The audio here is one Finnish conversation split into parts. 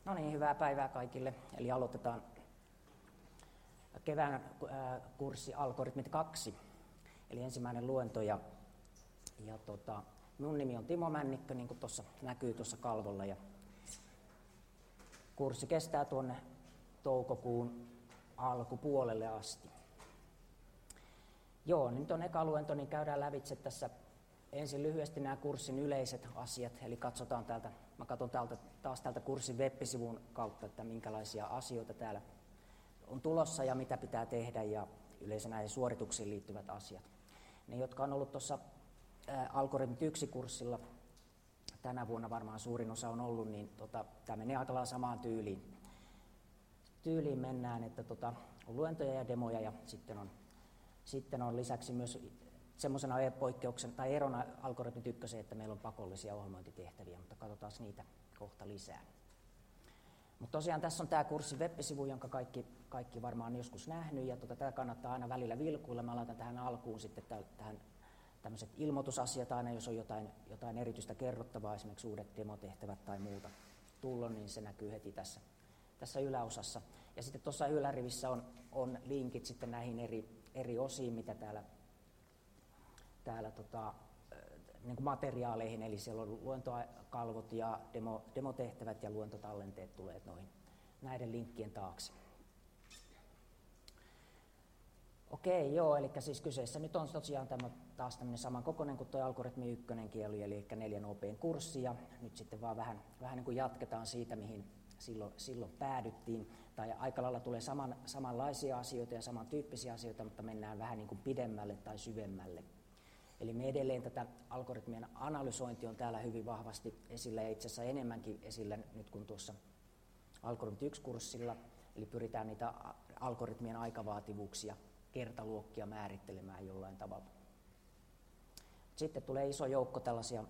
No niin, hyvää päivää kaikille. Eli aloitetaan kevään kurssi Algoritmit 2, eli ensimmäinen luento. Ja minun nimi on Timo Männikkö, niin kuin tuossa näkyy tuossa kalvolla. Ja kurssi kestää tuonne toukokuun alkupuolelle asti. Joo, nyt on eka luento, niin käydään lävitse tässä ensin lyhyesti nämä kurssin yleiset asiat, eli katson taas täältä kurssin web-sivun kautta, että minkälaisia asioita täällä on tulossa ja mitä pitää tehdä ja yleensä näihin suorituksiin liittyvät asiat. Ne, jotka on ollut tuossa Algoritmit 1-kurssilla, tänä vuonna varmaan suurin osa on ollut, niin tämä menee aika lailla samaan tyyliin mennään, että on luentoja ja demoja ja sitten on lisäksi myös semmoisena poikkeuksen tai erona Algoritmit 1, että meillä on pakollisia ohjelmointitehtäviä, mutta katsotaan niitä kohta lisää. Mutta tosiaan tässä on tämä kurssin web-sivu, jonka kaikki varmaan on joskus nähnyt, ja tätä kannattaa aina välillä vilkuilla. Mä laitan tähän alkuun sitten tähän tämmöiset ilmoitusasiat aina, jos on jotain erityistä kerrottavaa, esimerkiksi uudet demotehtävät tai muuta tullut, niin se näkyy heti tässä yläosassa. Ja sitten tuossa ylärivissä on linkit sitten näihin eri osiin, mitä täällä niin kuin materiaaleihin, eli siellä on luentokalvot ja demotehtävät ja luentotallenteet tulee näiden linkkien taakse. Okei, joo, eli siis kyseessä nyt on tosiaan taas tämmöinen samankokoinen kuin tuo Algoritmi 1 eli 4 nopein kurssi, ja nyt sitten vaan vähän niin kuin jatketaan siitä, mihin silloin päädyttiin, tai aika lailla tulee samanlaisia asioita ja samantyyppisiä asioita, mutta mennään vähän niin kuin pidemmälle tai syvemmälle. Eli me edelleen tätä algoritmien analysointi on täällä hyvin vahvasti esillä ja itse asiassa enemmänkin esillä nyt kuin tuossa Algoritmit 1-kurssilla. Eli pyritään niitä algoritmien aikavaativuuksia, kertaluokkia määrittelemään jollain tavalla. Sitten tulee iso joukko tällaisia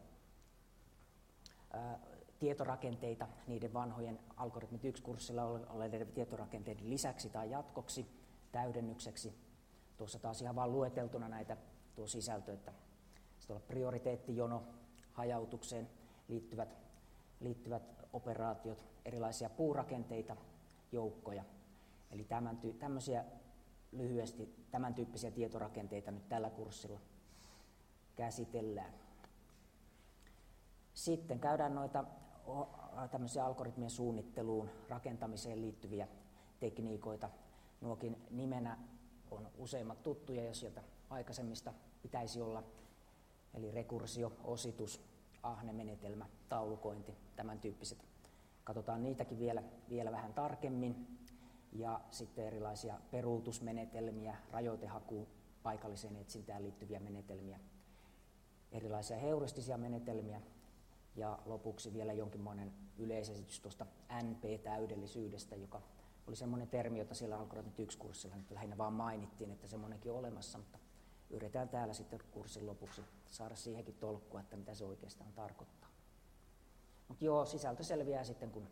tietorakenteita niiden vanhojen Algoritmit 1-kurssilla olleiden tietorakenteiden lisäksi tai jatkoksi, täydennykseksi. Tuossa taas ihan vaan lueteltuna näitä tuo sisältö, että sitten on prioriteettijono, hajautukseen liittyvät operaatiot, erilaisia puurakenteita, joukkoja. Eli tämmöisiä lyhyesti tämän tyyppisiä tietorakenteita nyt tällä kurssilla käsitellään. Sitten käydään noita tämmöisiä algoritmien suunnitteluun, rakentamiseen liittyviä tekniikoita. Nuokin nimenä on useimmat tuttuja ja sieltä aikaisemmista pitäisi olla, eli rekursio, ositus, ahnemenetelmä, taulukointi, tämän tyyppiset. Katsotaan niitäkin vielä vähän tarkemmin, ja sitten erilaisia peruutusmenetelmiä, rajoitehakuun, paikalliseen etsintään liittyviä menetelmiä, erilaisia heuristisia menetelmiä, ja lopuksi vielä jonkinmoinen yleisesitys tuosta NP-täydellisyydestä, joka oli semmoinen termi, jota siellä Algoritmit 1-kurssilla nyt lähinnä vaan mainittiin, että semmoinenkin on olemassa, mutta yritetään täällä sitten kurssin lopuksi saada siihenkin tolkkua, että mitä se oikeastaan tarkoittaa. Mutta joo, sisältö selviää sitten kun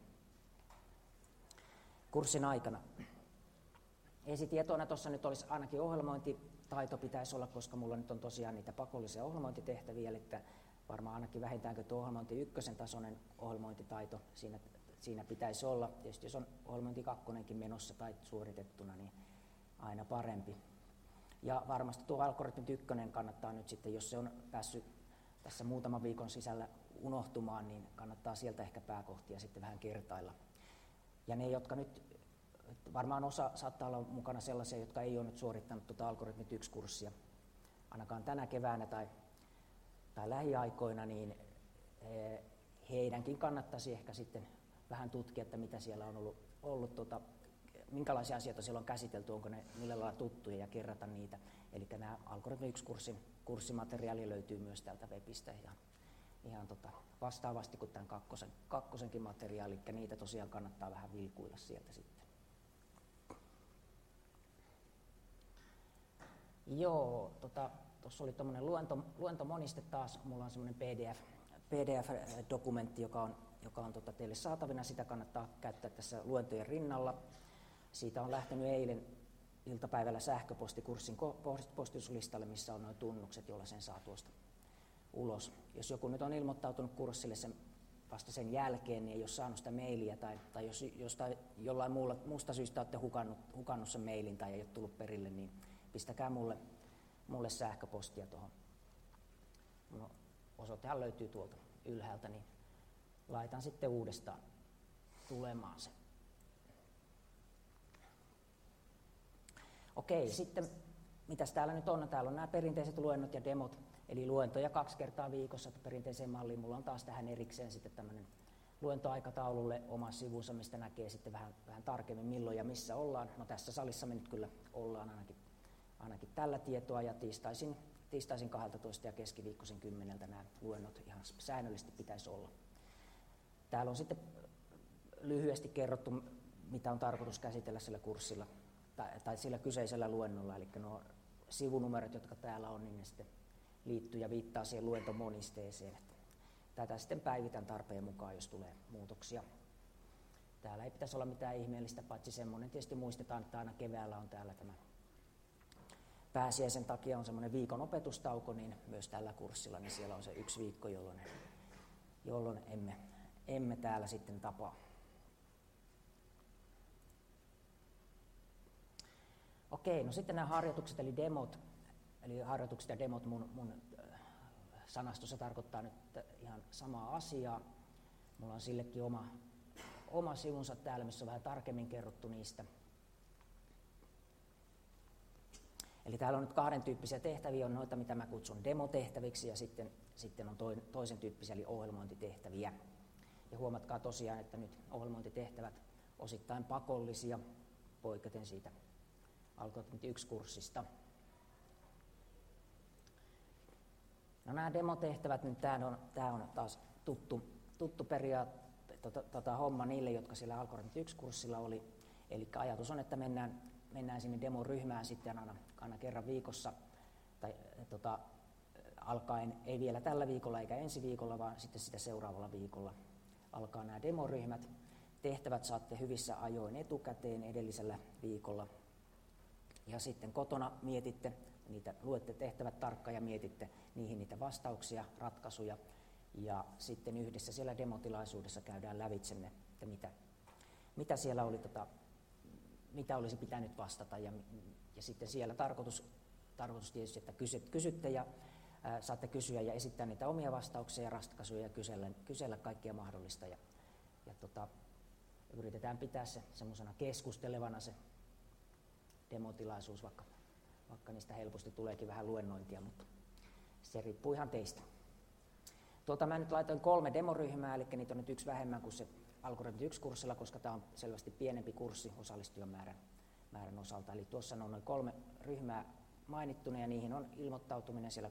kurssin aikana. Esitietona tuossa nyt olisi ainakin ohjelmointitaito pitäisi olla, koska mulla nyt on tosiaan niitä pakollisia ohjelmointitehtäviä, eli varmaan ainakin vähintäänkö tuo ohjelmointi 1 tasoinen ohjelmointitaito siinä pitäisi olla. Tietysti jos on ohjelmointi 2 menossa tai suoritettuna, niin aina parempi. Ja varmasti tuo Algoritmit 1 kannattaa nyt sitten, jos se on päässyt tässä muutaman viikon sisällä unohtumaan, niin kannattaa sieltä ehkä pääkohtia sitten vähän kertailla. Ja ne, jotka nyt, varmaan osa saattaa olla mukana sellaisia, jotka ei ole nyt suorittanut tuota Algoritmit 1-kurssia, ainakaan tänä keväänä tai lähiaikoina, niin heidänkin kannattaisi ehkä sitten vähän tutkia, että mitä siellä on ollut minkälaisia asioita siellä on käsitelty, onko ne millä lailla tuttuja ja kerrata niitä. Eli nämä Algoritmi 1-kurssin kurssimateriaali löytyy myös täältä webistä ihan vastaavasti kuin tämän kakkosenkin materiaali, eli niitä tosiaan kannattaa vähän vilkuilla sieltä sitten. Joo, tuossa oli tuommoinen luentomoniste taas, mulla on semmoinen PDF-dokumentti, joka on teille saatavina, sitä kannattaa käyttää tässä luentojen rinnalla. Siitä on lähtenyt eilen iltapäivällä sähköposti kurssin postuslistalle, missä on nuo tunnukset, joilla sen saa tuosta ulos. Jos joku nyt on ilmoittautunut kurssille sen vasta sen jälkeen, niin ei ole saanut sitä mailia, tai jos jostain jollain muusta syystä olette hukannut sen mailin tai ei ole tullut perille, niin pistäkää mulle sähköpostia tuohon. No, osoitehan löytyy tuolta ylhäältä, niin laitan sitten uudestaan tulemaan se. Okei, sitten mitäs täällä nyt on? Täällä on nämä perinteiset luennot ja demot, eli luentoja 2 kertaa viikossa perinteiseen malliin. Mulla on taas tähän erikseen sitten tämmöinen luentoaikataululle oma sivunsa, mistä näkee sitten vähän tarkemmin milloin ja missä ollaan. No tässä salissa me nyt kyllä ollaan ainakin tällä tietoa, ja tiistaisin 12 ja keskiviikkoisin 10 nämä luennot ihan säännöllisesti pitäisi olla. Täällä on sitten lyhyesti kerrottu, mitä on tarkoitus käsitellä sillä kurssilla tai sillä kyseisellä luennolla, eli nuo sivunumerot, jotka täällä on, niin ne sitten liittyy ja viittaa siihen luentomonisteeseen. Tätä sitten päivitän tarpeen mukaan, jos tulee muutoksia. Täällä ei pitäisi olla mitään ihmeellistä, paitsi semmoinen tietysti muistetaan, että aina keväällä on täällä tämä pääsiäisen takia on semmoinen viikon opetustauko, niin myös tällä kurssilla niin siellä on se 1 viikko, jolloin emme täällä sitten tapaa. Okei, no sitten nämä harjoitukset eli demot, eli harjoitukset ja demot mun sanastossa tarkoittaa nyt ihan samaa asiaa. Mulla on sillekin oma sivunsa täällä, missä on vähän tarkemmin kerrottu niistä. Eli täällä on nyt 2 tyyppisiä tehtäviä, on noita, mitä mä kutsun demotehtäviksi, ja sitten on toisen tyyppisiä, eli ohjelmointitehtäviä. Ja huomatkaa tosiaan, että nyt ohjelmointitehtävät osittain pakollisia, poiketen siitä Algorithmi 1-kurssista. No nämä demotehtävät, niin tämä on taas tuttu periaate, homma niille, jotka siellä Algorithmi 1-kurssilla oli. Eli ajatus on, että mennään sinne demoryhmään sitten aina kerran viikossa, tai alkaen ei vielä tällä viikolla eikä ensi viikolla, vaan sitten sitä seuraavalla viikolla alkaa nämä demoryhmät. Tehtävät saatte hyvissä ajoin etukäteen edellisellä viikolla. Ja sitten kotona mietitte, luette tehtävät tarkkaan ja mietitte niihin niitä vastauksia, ratkaisuja. Ja sitten yhdessä siellä demotilaisuudessa käydään lävitse ne, että mitä siellä oli, mitä olisi pitänyt vastata. Ja sitten siellä tarkoitus tietysti, että kysytte ja saatte kysyä ja esittää niitä omia vastauksia ja ratkaisuja ja kysellä kaikkia mahdollista. Ja yritetään pitää se semmoisena keskustelevana se demotilaisuus, vaikka niistä helposti tuleekin vähän luennointia, mutta se riippuu ihan teistä. Mä nyt laitoin 3 demoryhmää, eli niitä on nyt 1 vähemmän kuin se Algorithmi 1-kurssilla, koska tämä on selvästi pienempi kurssi osallistujamäärän osalta. Eli tuossa on noin 3 ryhmää mainittuna, ja niihin on ilmoittautuminen siellä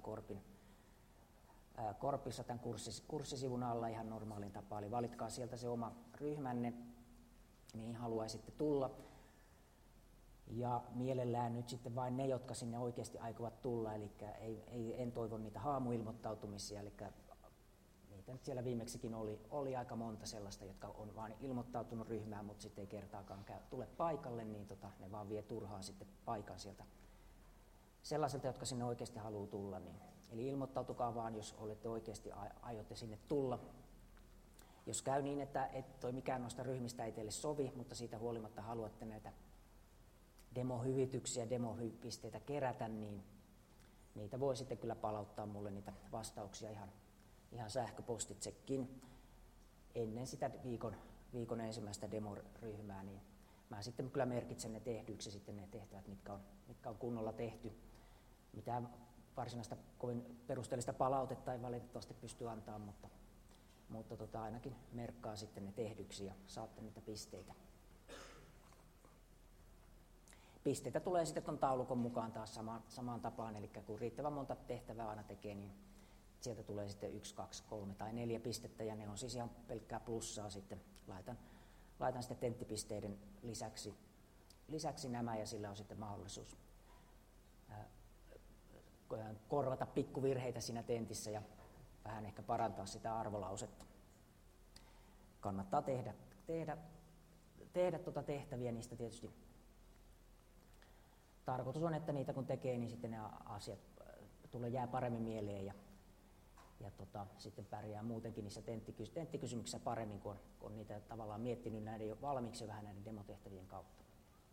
Korpissa tämän kurssisivun alla ihan normaalin tapaan. Eli valitkaa sieltä se oma ryhmänne, mihin haluaisitte tulla. Ja mielellään nyt sitten vain ne, jotka sinne oikeasti aikovat tulla, eli en toivo niitä haamuilmoittautumisia, eli niitä nyt siellä viimeksikin oli aika monta sellaista, jotka on vain ilmoittautunut ryhmään, mutta sitten ei kertaakaan tule paikalle, niin ne vaan vie turhaan sitten paikan sieltä sellaisilta, jotka sinne oikeasti haluaa tulla. Niin. Eli ilmoittautukaa vaan, jos olette oikeasti aiotte sinne tulla. Jos käy niin, että mikään noista ryhmistä ei teille sovi, mutta siitä huolimatta haluatte näitä demohyvityksiä, demopisteitä kerätä, niin niitä voi sitten kyllä palauttaa mulle niitä vastauksia ihan sähköpostitsekin ennen sitä viikon ensimmäistä demoryhmää, niin mä sitten kyllä merkitsen ne tehdyiksi sitten ne tehtävät, mitkä on kunnolla tehty. Mitään varsinaista kovin perusteellista palautetta ei valitettavasti pysty antaa, mutta ainakin merkkaa sitten ne tehdyksi ja saatte niitä pisteitä. Pisteitä tulee sitten tuon taulukon mukaan taas samaan tapaan, eli kun riittävän monta tehtävää aina tekee, niin sieltä tulee sitten 1, 2, 3 tai 4 pistettä, ja ne on siis ihan pelkkää plussaa sitten. Laitan sitten tenttipisteiden lisäksi nämä, ja sillä on sitten mahdollisuus korvata pikkuvirheitä siinä tentissä ja vähän ehkä parantaa sitä arvolausetta. Kannattaa tehdä tehtäviä, niistä tietysti tarkoitus on, että niitä kun tekee, niin sitten ne asiat jää paremmin mieleen sitten pärjää muutenkin niissä tenttikysymyksissä paremmin, kun on niitä tavallaan miettinyt näiden jo valmiiksi vähän näiden demotehtävien kautta.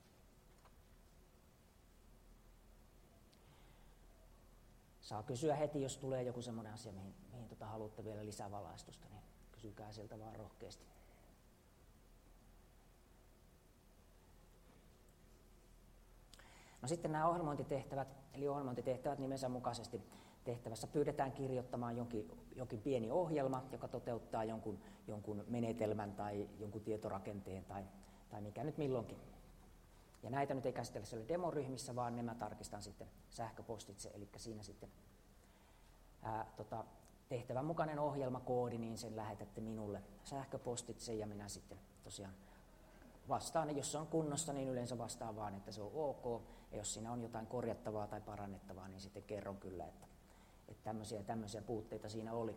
Saa kysyä heti, jos tulee joku semmoinen asia, mihin haluatte vielä lisää valaistusta, niin kysykää sieltä vaan rohkeasti. No sitten nämä ohjelmointitehtävät, eli ohjelmointitehtävät nimensä mukaisesti tehtävässä pyydetään kirjoittamaan jonkin pieni ohjelma, joka toteuttaa jonkun menetelmän tai jonkun tietorakenteen tai mikä nyt milloinkin. Ja näitä nyt ei käsitellä siellä demoryhmissä, vaan nämä tarkistan sitten sähköpostitse, eli siinä sitten tehtävän mukainen ohjelmakoodi, niin sen lähetätte minulle sähköpostitse ja minä sitten tosiaan vastaan. Jos se on kunnossa, niin yleensä vastaan vaan, että se on ok. Ja jos siinä on jotain korjattavaa tai parannettavaa, niin sitten kerron kyllä, että tämmöisiä puutteita siinä oli.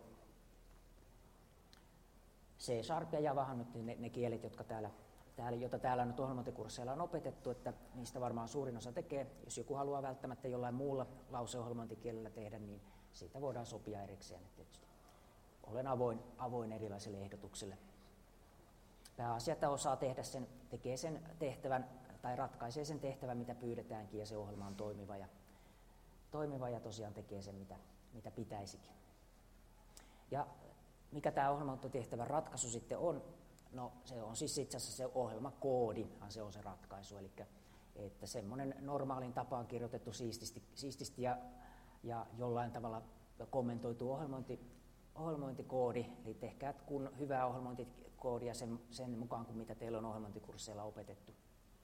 C# ja Javahan nyt ne kielet, joita täällä nyt ohjelmointikursseilla on opetettu, että niistä varmaan suurin osa tekee. Jos joku haluaa välttämättä jollain muulla lauseohjelmointikielellä tehdä, niin siitä voidaan sopia erikseen. Tietysti olen avoin erilaisille ehdotuksille. Pääasia, että osaa tekee sen tehtävän tai ratkaisee sen tehtävän, mitä pyydetäänkin, ja se ohjelma on toimiva ja tosiaan tekee sen, mitä pitäisikin. Ja mikä tämä ohjelmointitehtävän ratkaisu sitten on? No se on siis itse asiassa se ohjelmakoodihan se on se ratkaisu, eli että semmoinen normaalin tapaan kirjoitettu siististi ja jollain tavalla kommentoitu ohjelmointikoodi, eli tehkää hyvää ohjelmointikoodia sen mukaan kuin mitä teillä on ohjelmointikursseilla opetettu.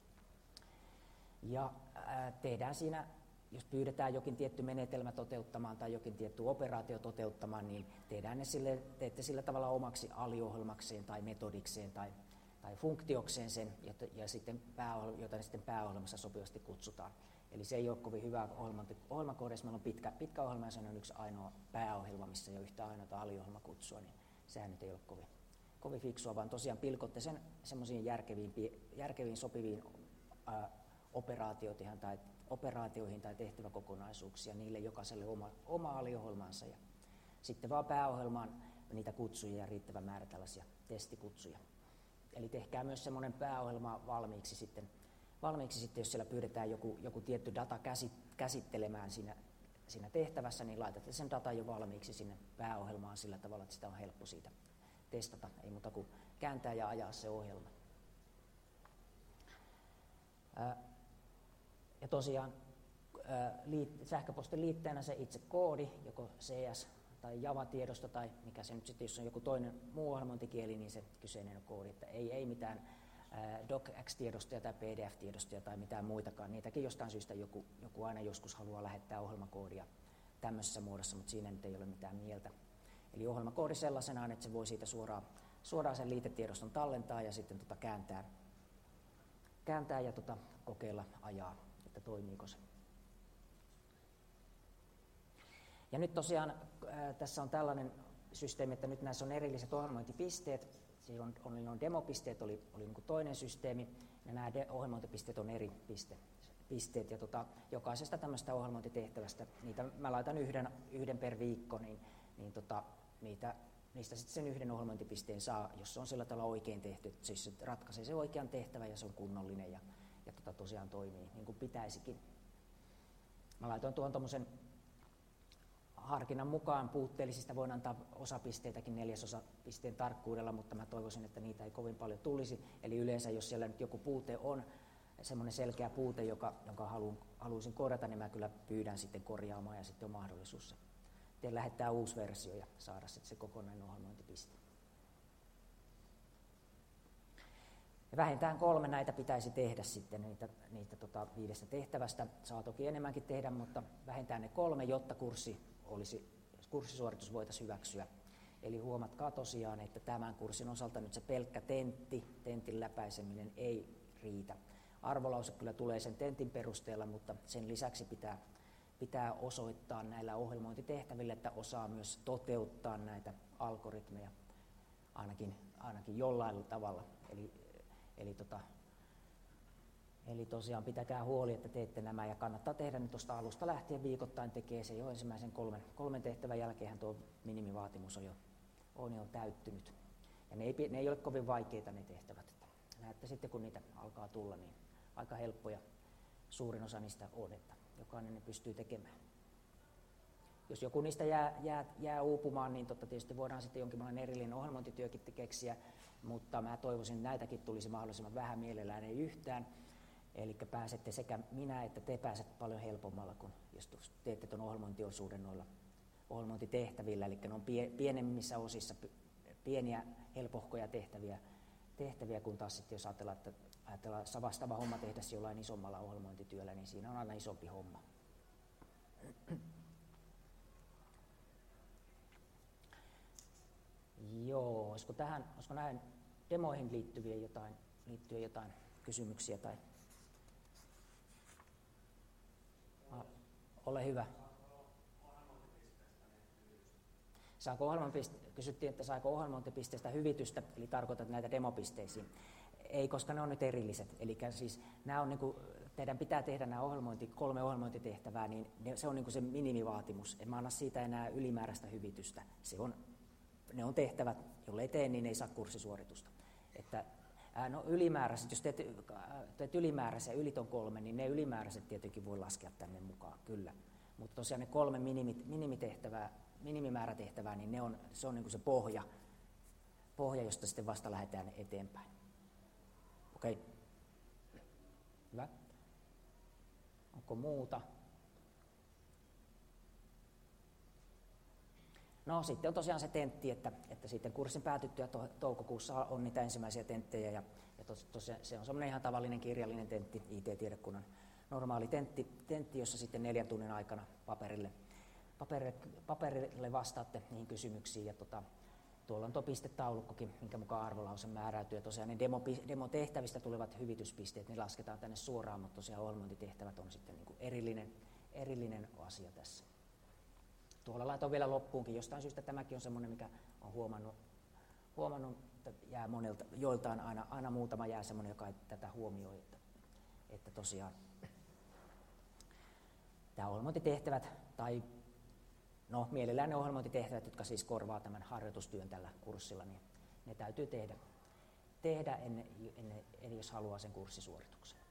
Ja tehdään siinä, jos pyydetään jokin tietty menetelmä toteuttamaan tai jokin tietty operaatio toteuttamaan, niin teette sillä tavalla omaksi aliohjelmakseen tai metodikseen tai funktiokseen sen, jota sitten pääohjelmassa sopivasti kutsutaan. Eli se ei ole kovin hyvä ohjelmakoodeissa. Meillä on pitkä ohjelma ja se on yksi ainoa pääohjelma, missä ei ole yhtä ainoata aliohjelmakutsua, niin sehän nyt ei ole kovin fiksua, vaan tosiaan pilkotte sen semmoisiin järkeviin sopiviin operaatioihin tai tehtäväkokonaisuuksia, niille jokaiselle oma aliohjelmansa ja sitten vaan pääohjelmaan niitä kutsuja ja riittävä määrä tällaisia testikutsuja. Eli tehkää myös semmoinen pääohjelma valmiiksi sitten, jos siellä pyydetään joku tietty data käsittelemään siinä tehtävässä, niin laitatte sen datan jo valmiiksi sinne pääohjelmaan sillä tavalla, että sitä on helppo siitä testata. Ei muuta kuin kääntää ja ajaa se ohjelma. Ja tosiaan sähköpostin liitteenä se itse koodi, joko CS tai Java-tiedosto tai mikä se nyt sitten, jos on joku toinen muu ohjelmointikieli, niin se kyseinen koodi, että ei mitään docx-tiedostoja tai pdf-tiedostoja tai mitään muitakaan. Niitäkin jostain syystä joku aina joskus haluaa lähettää ohjelmakoodia tämmöisessä muodossa, mutta siinä nyt ei ole mitään mieltä. Eli ohjelmakoodi sellaisenaan, että se voi siitä suoraan sen liitetiedoston tallentaa ja sitten kääntää ja kokeilla ajaa, että toimiiko se. Ja nyt tosiaan tässä on tällainen systeemi, että nyt näissä on erilliset ohjelmointipisteet. Silloin on demopisteet, oli niin kuin toinen systeemi, ja nämä ohjelmointipisteet on eri pisteet. Ja jokaisesta tämmöistä ohjelmointitehtävästä, niitä mä laitan yhden per viikko, niin niistä sitten sen yhden ohjelmointipisteen saa, jos se on sillä tavalla oikein tehty. Siis se ratkaisee sen oikean tehtävän ja se on kunnollinen ja tosiaan toimii niin kuin pitäisikin. Mä laitoin tuon tommosen harkinnan mukaan puutteellisista, voin antaa osapisteitäkin 1/4 pisteen tarkkuudella, mutta mä toivoisin, että niitä ei kovin paljon tulisi. Eli yleensä, jos siellä nyt joku puute on, semmoinen selkeä puute, jonka haluaisin korjata, niin mä kyllä pyydän sitten korjaamaan ja sitten on mahdollisuus lähettää uusi versio ja saada sitten se kokonainen ohjelmointipiste. Ja vähintään 3 näitä pitäisi tehdä sitten, niitä 5 tehtävästä. Saa toki enemmänkin tehdä, mutta vähintään ne 3, jotta kurssisuoritus voitaisiin hyväksyä. Eli huomatkaa tosiaan, että tämän kurssin osalta nyt se pelkkä tentin läpäiseminen ei riitä. Arvolause kyllä tulee sen tentin perusteella, mutta sen lisäksi pitää osoittaa näillä ohjelmointitehtävillä, että osaa myös toteuttaa näitä algoritmeja ainakin jollain tavalla. Eli Eli tosiaan pitäkää huoli, että teette nämä ja kannattaa tehdä nyt tuosta alusta lähtien viikoittain tekee se jo ensimmäisen kolmen tehtävän jälkeen tuo minimivaatimus on jo täyttynyt. Ja ne ei ole kovin vaikeita ne tehtävät. Näette sitten kun niitä alkaa tulla, niin aika helppoja suurin osa niistä on, että jokainen ne pystyy tekemään. Jos joku niistä jää uupumaan, niin tietysti voidaan sitten jonkinlainen erillinen ohjelmointityökin keksiä, mutta mä toivoisin, että näitäkin tulisi mahdollisimman vähän, mielellään ei yhtään. Eli pääsette sekä minä että te pääsette paljon helpommalla, kun jos teette tuon ohjelmointiosuuden noilla ohjelmointitehtävillä, eli ne on pienemmissä osissa pieniä helpohkoja tehtäviä, kun taas sitten jos ajatellaan vastaava homma tehdä jollain isommalla ohjelmointityöllä, niin siinä on aina isompi homma. Joo, olisiko näihin demoihin liittyen jotain kysymyksiä tai ole hyvä. Kysyttiin, että saako ohjelmointipisteestä hyvitystä, eli tarkoitat näitä demopisteisiin. Ei, koska ne on nyt erilliset. Eli siis nämä on teidän pitää tehdä nämä 3 ohjelmointitehtävää, niin se on se minimivaatimus. En mä anna siitä enää ylimääräistä hyvitystä. Ne on tehtävät, jollei tee, niin ei saa kurssisuoritusta. No ylimääräiset, jos teet ylimääräisiä yli ton 3, niin ne ylimääräiset tietenkin voi laskea tänne mukaan, kyllä. Mutta tosiaan ne 3 minimimäärätehtävää, niin se on se pohja, josta sitten vasta lähdetään eteenpäin. Okei. Hyvä. Onko muuta? No sitten on tosiaan se tentti, että sitten kurssin päätyttyä toukokuussa on niitä ensimmäisiä tenttejä ja tosiaan se on semmoinen ihan tavallinen kirjallinen tentti, IT-tiedekunnan normaali tentti, jossa sitten 4 tunnin aikana paperille vastaatte niihin kysymyksiin ja tuolla on tuo pistetaulukkokin, minkä mukaan arvolause määräytyy ja tosiaan ne demotehtävistä tulevat hyvityspisteet, ne lasketaan tänne suoraan, mutta tosiaan ohjelmointitehtävät on sitten niin kuin erillinen asia tässä. Tuolla laitoin vielä loppuunkin, jostain syystä tämäkin on semmoinen, mikä on huomannut että jää monelta, joiltain aina muutama jää semmoinen, joka ei tätä huomioi, että tosiaan tämä ohjelmointitehtävät, tai no mielellään ne ohjelmointitehtävät, jotka siis korvaa tämän harjoitustyön tällä kurssilla, niin ne täytyy tehdä ennen jos haluaa sen kurssisuorituksen.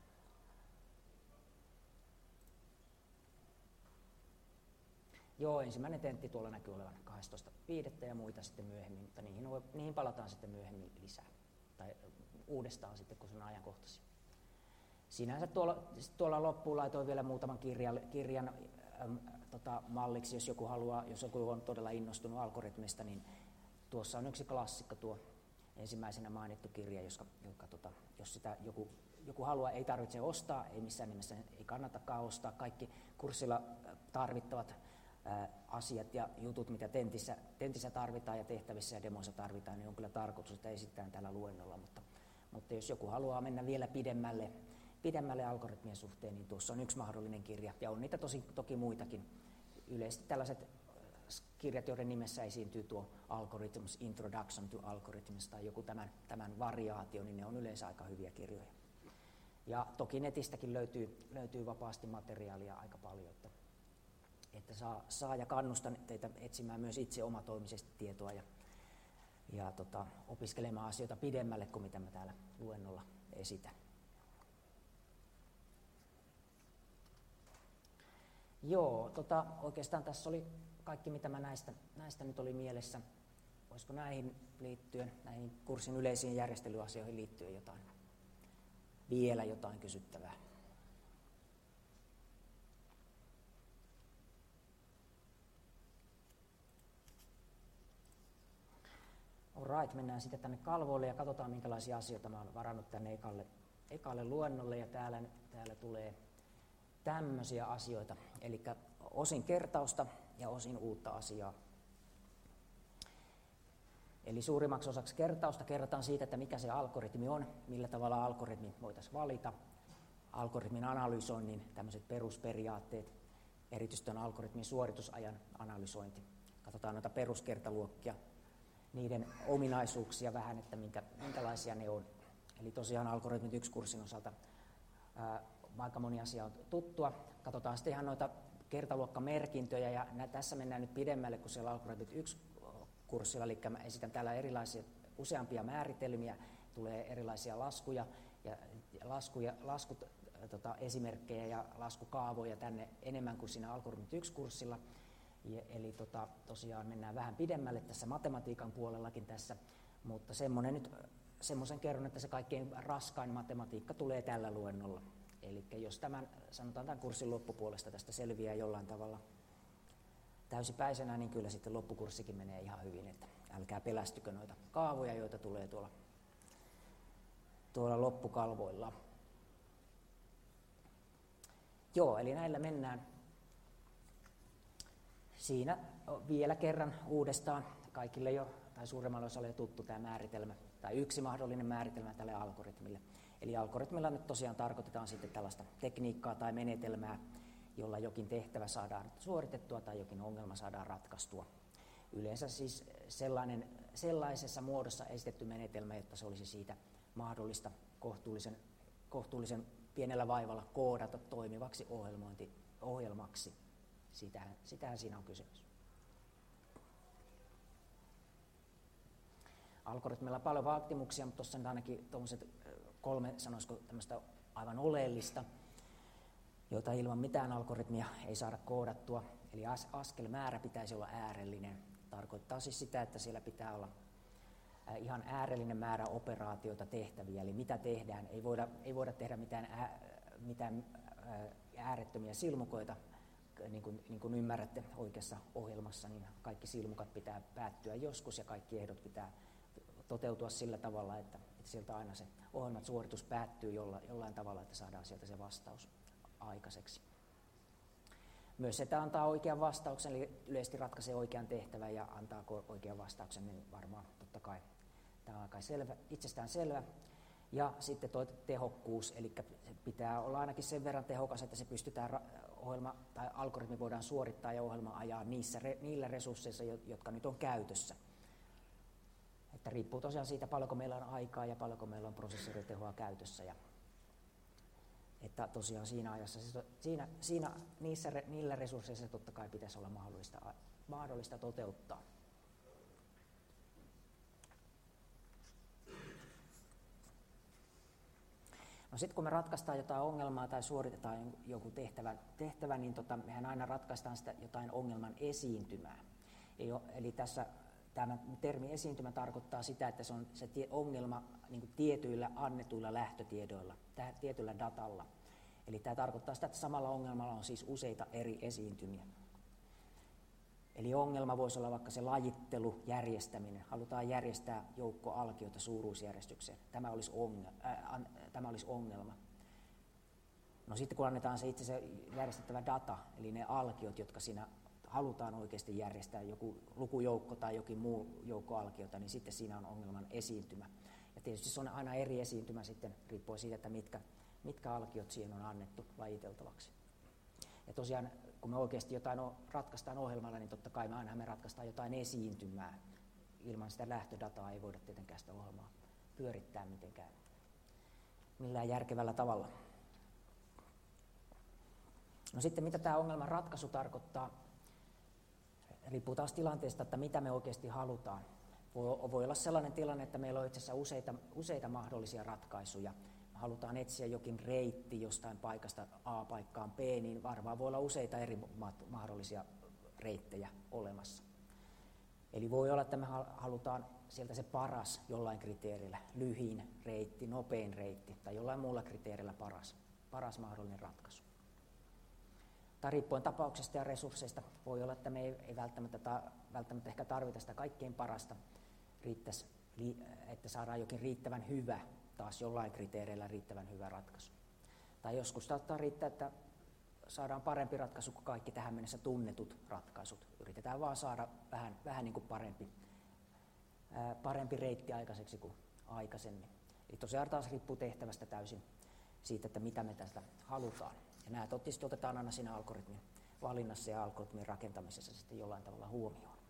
Joo, ensimmäinen tentti tuolla näkyy olevan 12.5. ja muita sitten myöhemmin, mutta niihin palataan sitten myöhemmin lisää. Tai uudestaan sitten, kun se on ajankohtaisia. Sinänsä tuolla loppuun laitoin vielä muutaman kirjan malliksi, jos joku haluaa, jos joku on todella innostunut algoritmista, niin tuossa on yksi klassikko tuo ensimmäisenä mainittu kirja, jos sitä joku haluaa, ei tarvitse ostaa, ei missään nimessä, ei kannatakaan ostaa. Kaikki kurssilla tarvittavat asiat ja jutut, mitä tentissä tarvitaan ja tehtävissä ja demoissa tarvitaan, niin on kyllä tarkoitus, että esitetään tällä luennolla, mutta jos joku haluaa mennä vielä pidemmälle algoritmien suhteen, niin tuossa on yksi mahdollinen kirja, ja on niitä toki muitakin. Yleisesti tällaiset kirjat, joiden nimessä esiintyy tuo Algorithms, Introduction to Algorithms tai joku tämän variaatio, niin ne on yleensä aika hyviä kirjoja. Ja toki netistäkin löytyy vapaasti materiaalia aika paljon, että saa ja kannustan teitä etsimään myös itse omatoimisesti tietoa ja opiskelemaan asioita pidemmälle kuin mitä mä täällä luennolla esitän. Joo, oikeastaan tässä oli kaikki, mitä mä näistä nyt oli mielessä. Olisiko näihin kurssin yleisiin järjestelyasioihin liittyen vielä jotain kysyttävää? Alright, mennään sitten tänne kalvoille ja katsotaan, minkälaisia asioita mä oon varannut tänne ekalle luennolle, ja täällä tulee tämmöisiä asioita, eli osin kertausta ja osin uutta asiaa. Eli suurimmaksi osaksi kertausta kerrotaan siitä, että mikä se algoritmi on, millä tavalla algoritmi voitaisiin valita, algoritmin analysoinnin tämmöiset perusperiaatteet, erityisesti on algoritmin suoritusajan analysointi. Katsotaan noita peruskertaluokkia, niiden ominaisuuksia vähän, että minkälaisia ne on. Eli tosiaan algoritmit 1 kurssin osalta aika moni asia on tuttua. Katsotaan sitten ihan noita kertaluokkamerkintöjä, ja tässä mennään nyt pidemmälle kuin siellä Algoritmit 1-kurssilla, eli mä esitän täällä useampia määritelmiä, tulee erilaisia laskuja ja esimerkkejä ja laskukaavoja tänne enemmän kuin siinä Algoritmit 1-kurssilla. Eli tosiaan mennään vähän pidemmälle tässä matematiikan puolellakin tässä, mutta semmoisen kerron, että se kaikkein raskain matematiikka tulee tällä luennolla. Eli jos sanotaan tämän kurssin loppupuolesta tästä selviää jollain tavalla täysipäisenä, niin kyllä sitten loppukurssikin menee ihan hyvin, että älkää pelästykö noita kaavoja, joita tulee tuolla loppukalvoilla. Joo, eli näillä mennään. Siinä vielä kerran uudestaan kaikille jo, tai suuremmalle osalle tuttu tämä määritelmä, tai yksi mahdollinen määritelmä tälle algoritmille. Eli algoritmilla nyt tosiaan tarkoitetaan sitten tällaista tekniikkaa tai menetelmää, jolla jokin tehtävä saadaan suoritettua tai jokin ongelma saadaan ratkaistua. Yleensä siis sellaisessa muodossa esitetty menetelmä, jotta se olisi siitä mahdollista kohtuullisen pienellä vaivalla koodata toimivaksi ohjelmaksi. Sitähän siinä on kysymys. Algoritmilla on paljon vaatimuksia, mutta tuossa on ainakin tuommoiset 3, sanoisiko tämmöistä aivan oleellista, joita ilman mitään algoritmia ei saada koodattua. Eli askelmäärä pitäisi olla äärellinen. Tarkoittaa siis sitä, että siellä pitää olla ihan äärellinen määrä operaatioita tehtäviä, eli mitä tehdään. Ei voida tehdä mitään äärettömiä silmukoita, niin kuin ymmärrätte oikeassa ohjelmassa, niin kaikki silmukat pitää päättyä joskus ja kaikki ehdot pitää toteutua sillä tavalla, että sieltä aina se ohjelman suoritus päättyy jollain tavalla, että saadaan sieltä se vastaus aikaiseksi. Myös se, että antaa oikean vastauksen, eli yleisesti ratkaisee oikean tehtävän ja antaako oikean vastauksen, niin varmaan totta kai tämä on aika itsestään selvä. Ja sitten tuo tehokkuus, eli pitää olla ainakin sen verran tehokas, että se pystytään ohjelma tai algoritmi voidaan suorittaa ja ohjelma ajaa niillä resursseissa, jotka nyt on käytössä. Että riippuu tosiaan siitä, paljonko meillä on aikaa ja paljonko meillä on prosessoritehoa käytössä. Ja että tosiaan siinä ajassa, niillä resursseissa totta kai pitäisi olla mahdollista toteuttaa. No sitten kun me ratkaistaan jotain ongelmaa tai suoritetaan joku tehtävä niin mehän aina ratkaistaan sitä jotain ongelman esiintymää. Eli tässä tämä termi esiintymä tarkoittaa sitä, että se on se ongelma niin kuin tietyillä annetuilla lähtötiedoilla, tietyllä datalla. Eli tämä tarkoittaa sitä, että samalla ongelmalla on siis useita eri esiintymiä. Eli ongelma voisi olla vaikka se lajittelu, järjestäminen. Halutaan järjestää joukko alkioita suuruusjärjestykseen. Tämä olisi ongelma. No sitten kun annetaan se itse se järjestettävä data, eli ne alkiot, jotka siinä halutaan oikeasti järjestää, joku lukujoukko tai jokin muu joukko alkiota, niin sitten siinä on ongelman esiintymä. Ja tietysti se on aina eri esiintymä sitten, riippuen siitä, että mitkä alkiot siihen on annettu lajiteltavaksi. Ja tosiaan, kun me oikeasti jotain ratkaistaan ohjelmalla, niin totta kai me ratkaistaan jotain esiintymää. Ilman sitä lähtödataa ei voida tietenkään sitä ohjelmaa pyörittää mitenkään millään järkevällä tavalla. No sitten mitä tämä ongelman ratkaisu tarkoittaa? Riippuu taas tilanteesta, että mitä me oikeasti halutaan. Voi olla sellainen tilanne, että meillä on itse asiassa useita mahdollisia ratkaisuja. Me halutaan etsiä jokin reitti jostain paikasta A paikkaan B, niin varmaan voi olla useita eri mahdollisia reittejä olemassa. Eli voi olla, että me halutaan sieltä se paras jollain kriteerillä, lyhin reitti, nopein reitti tai jollain muulla kriteerillä paras mahdollinen ratkaisu. Tai riippuen tapauksesta ja resursseista voi olla, että me ei välttämättä ehkä tarvita sitä kaikkein parasta, että saadaan jokin riittävän hyvä, taas jollain kriteereillä riittävän hyvä ratkaisu. Tai joskus saattaa riittää, että saadaan parempi ratkaisu kuin kaikki tähän mennessä tunnetut ratkaisut. Yritetään vaan saada vähän niin kuin parempi reitti aikaiseksi kuin aikaisemmin. Eli tosiaan taas riippuu tehtävästä täysin siitä, että mitä me tästä halutaan. Ja nämä tietysti otetaan aina siinä algoritmin valinnassa ja algoritmin rakentamisessa sitten jollain tavalla huomioon.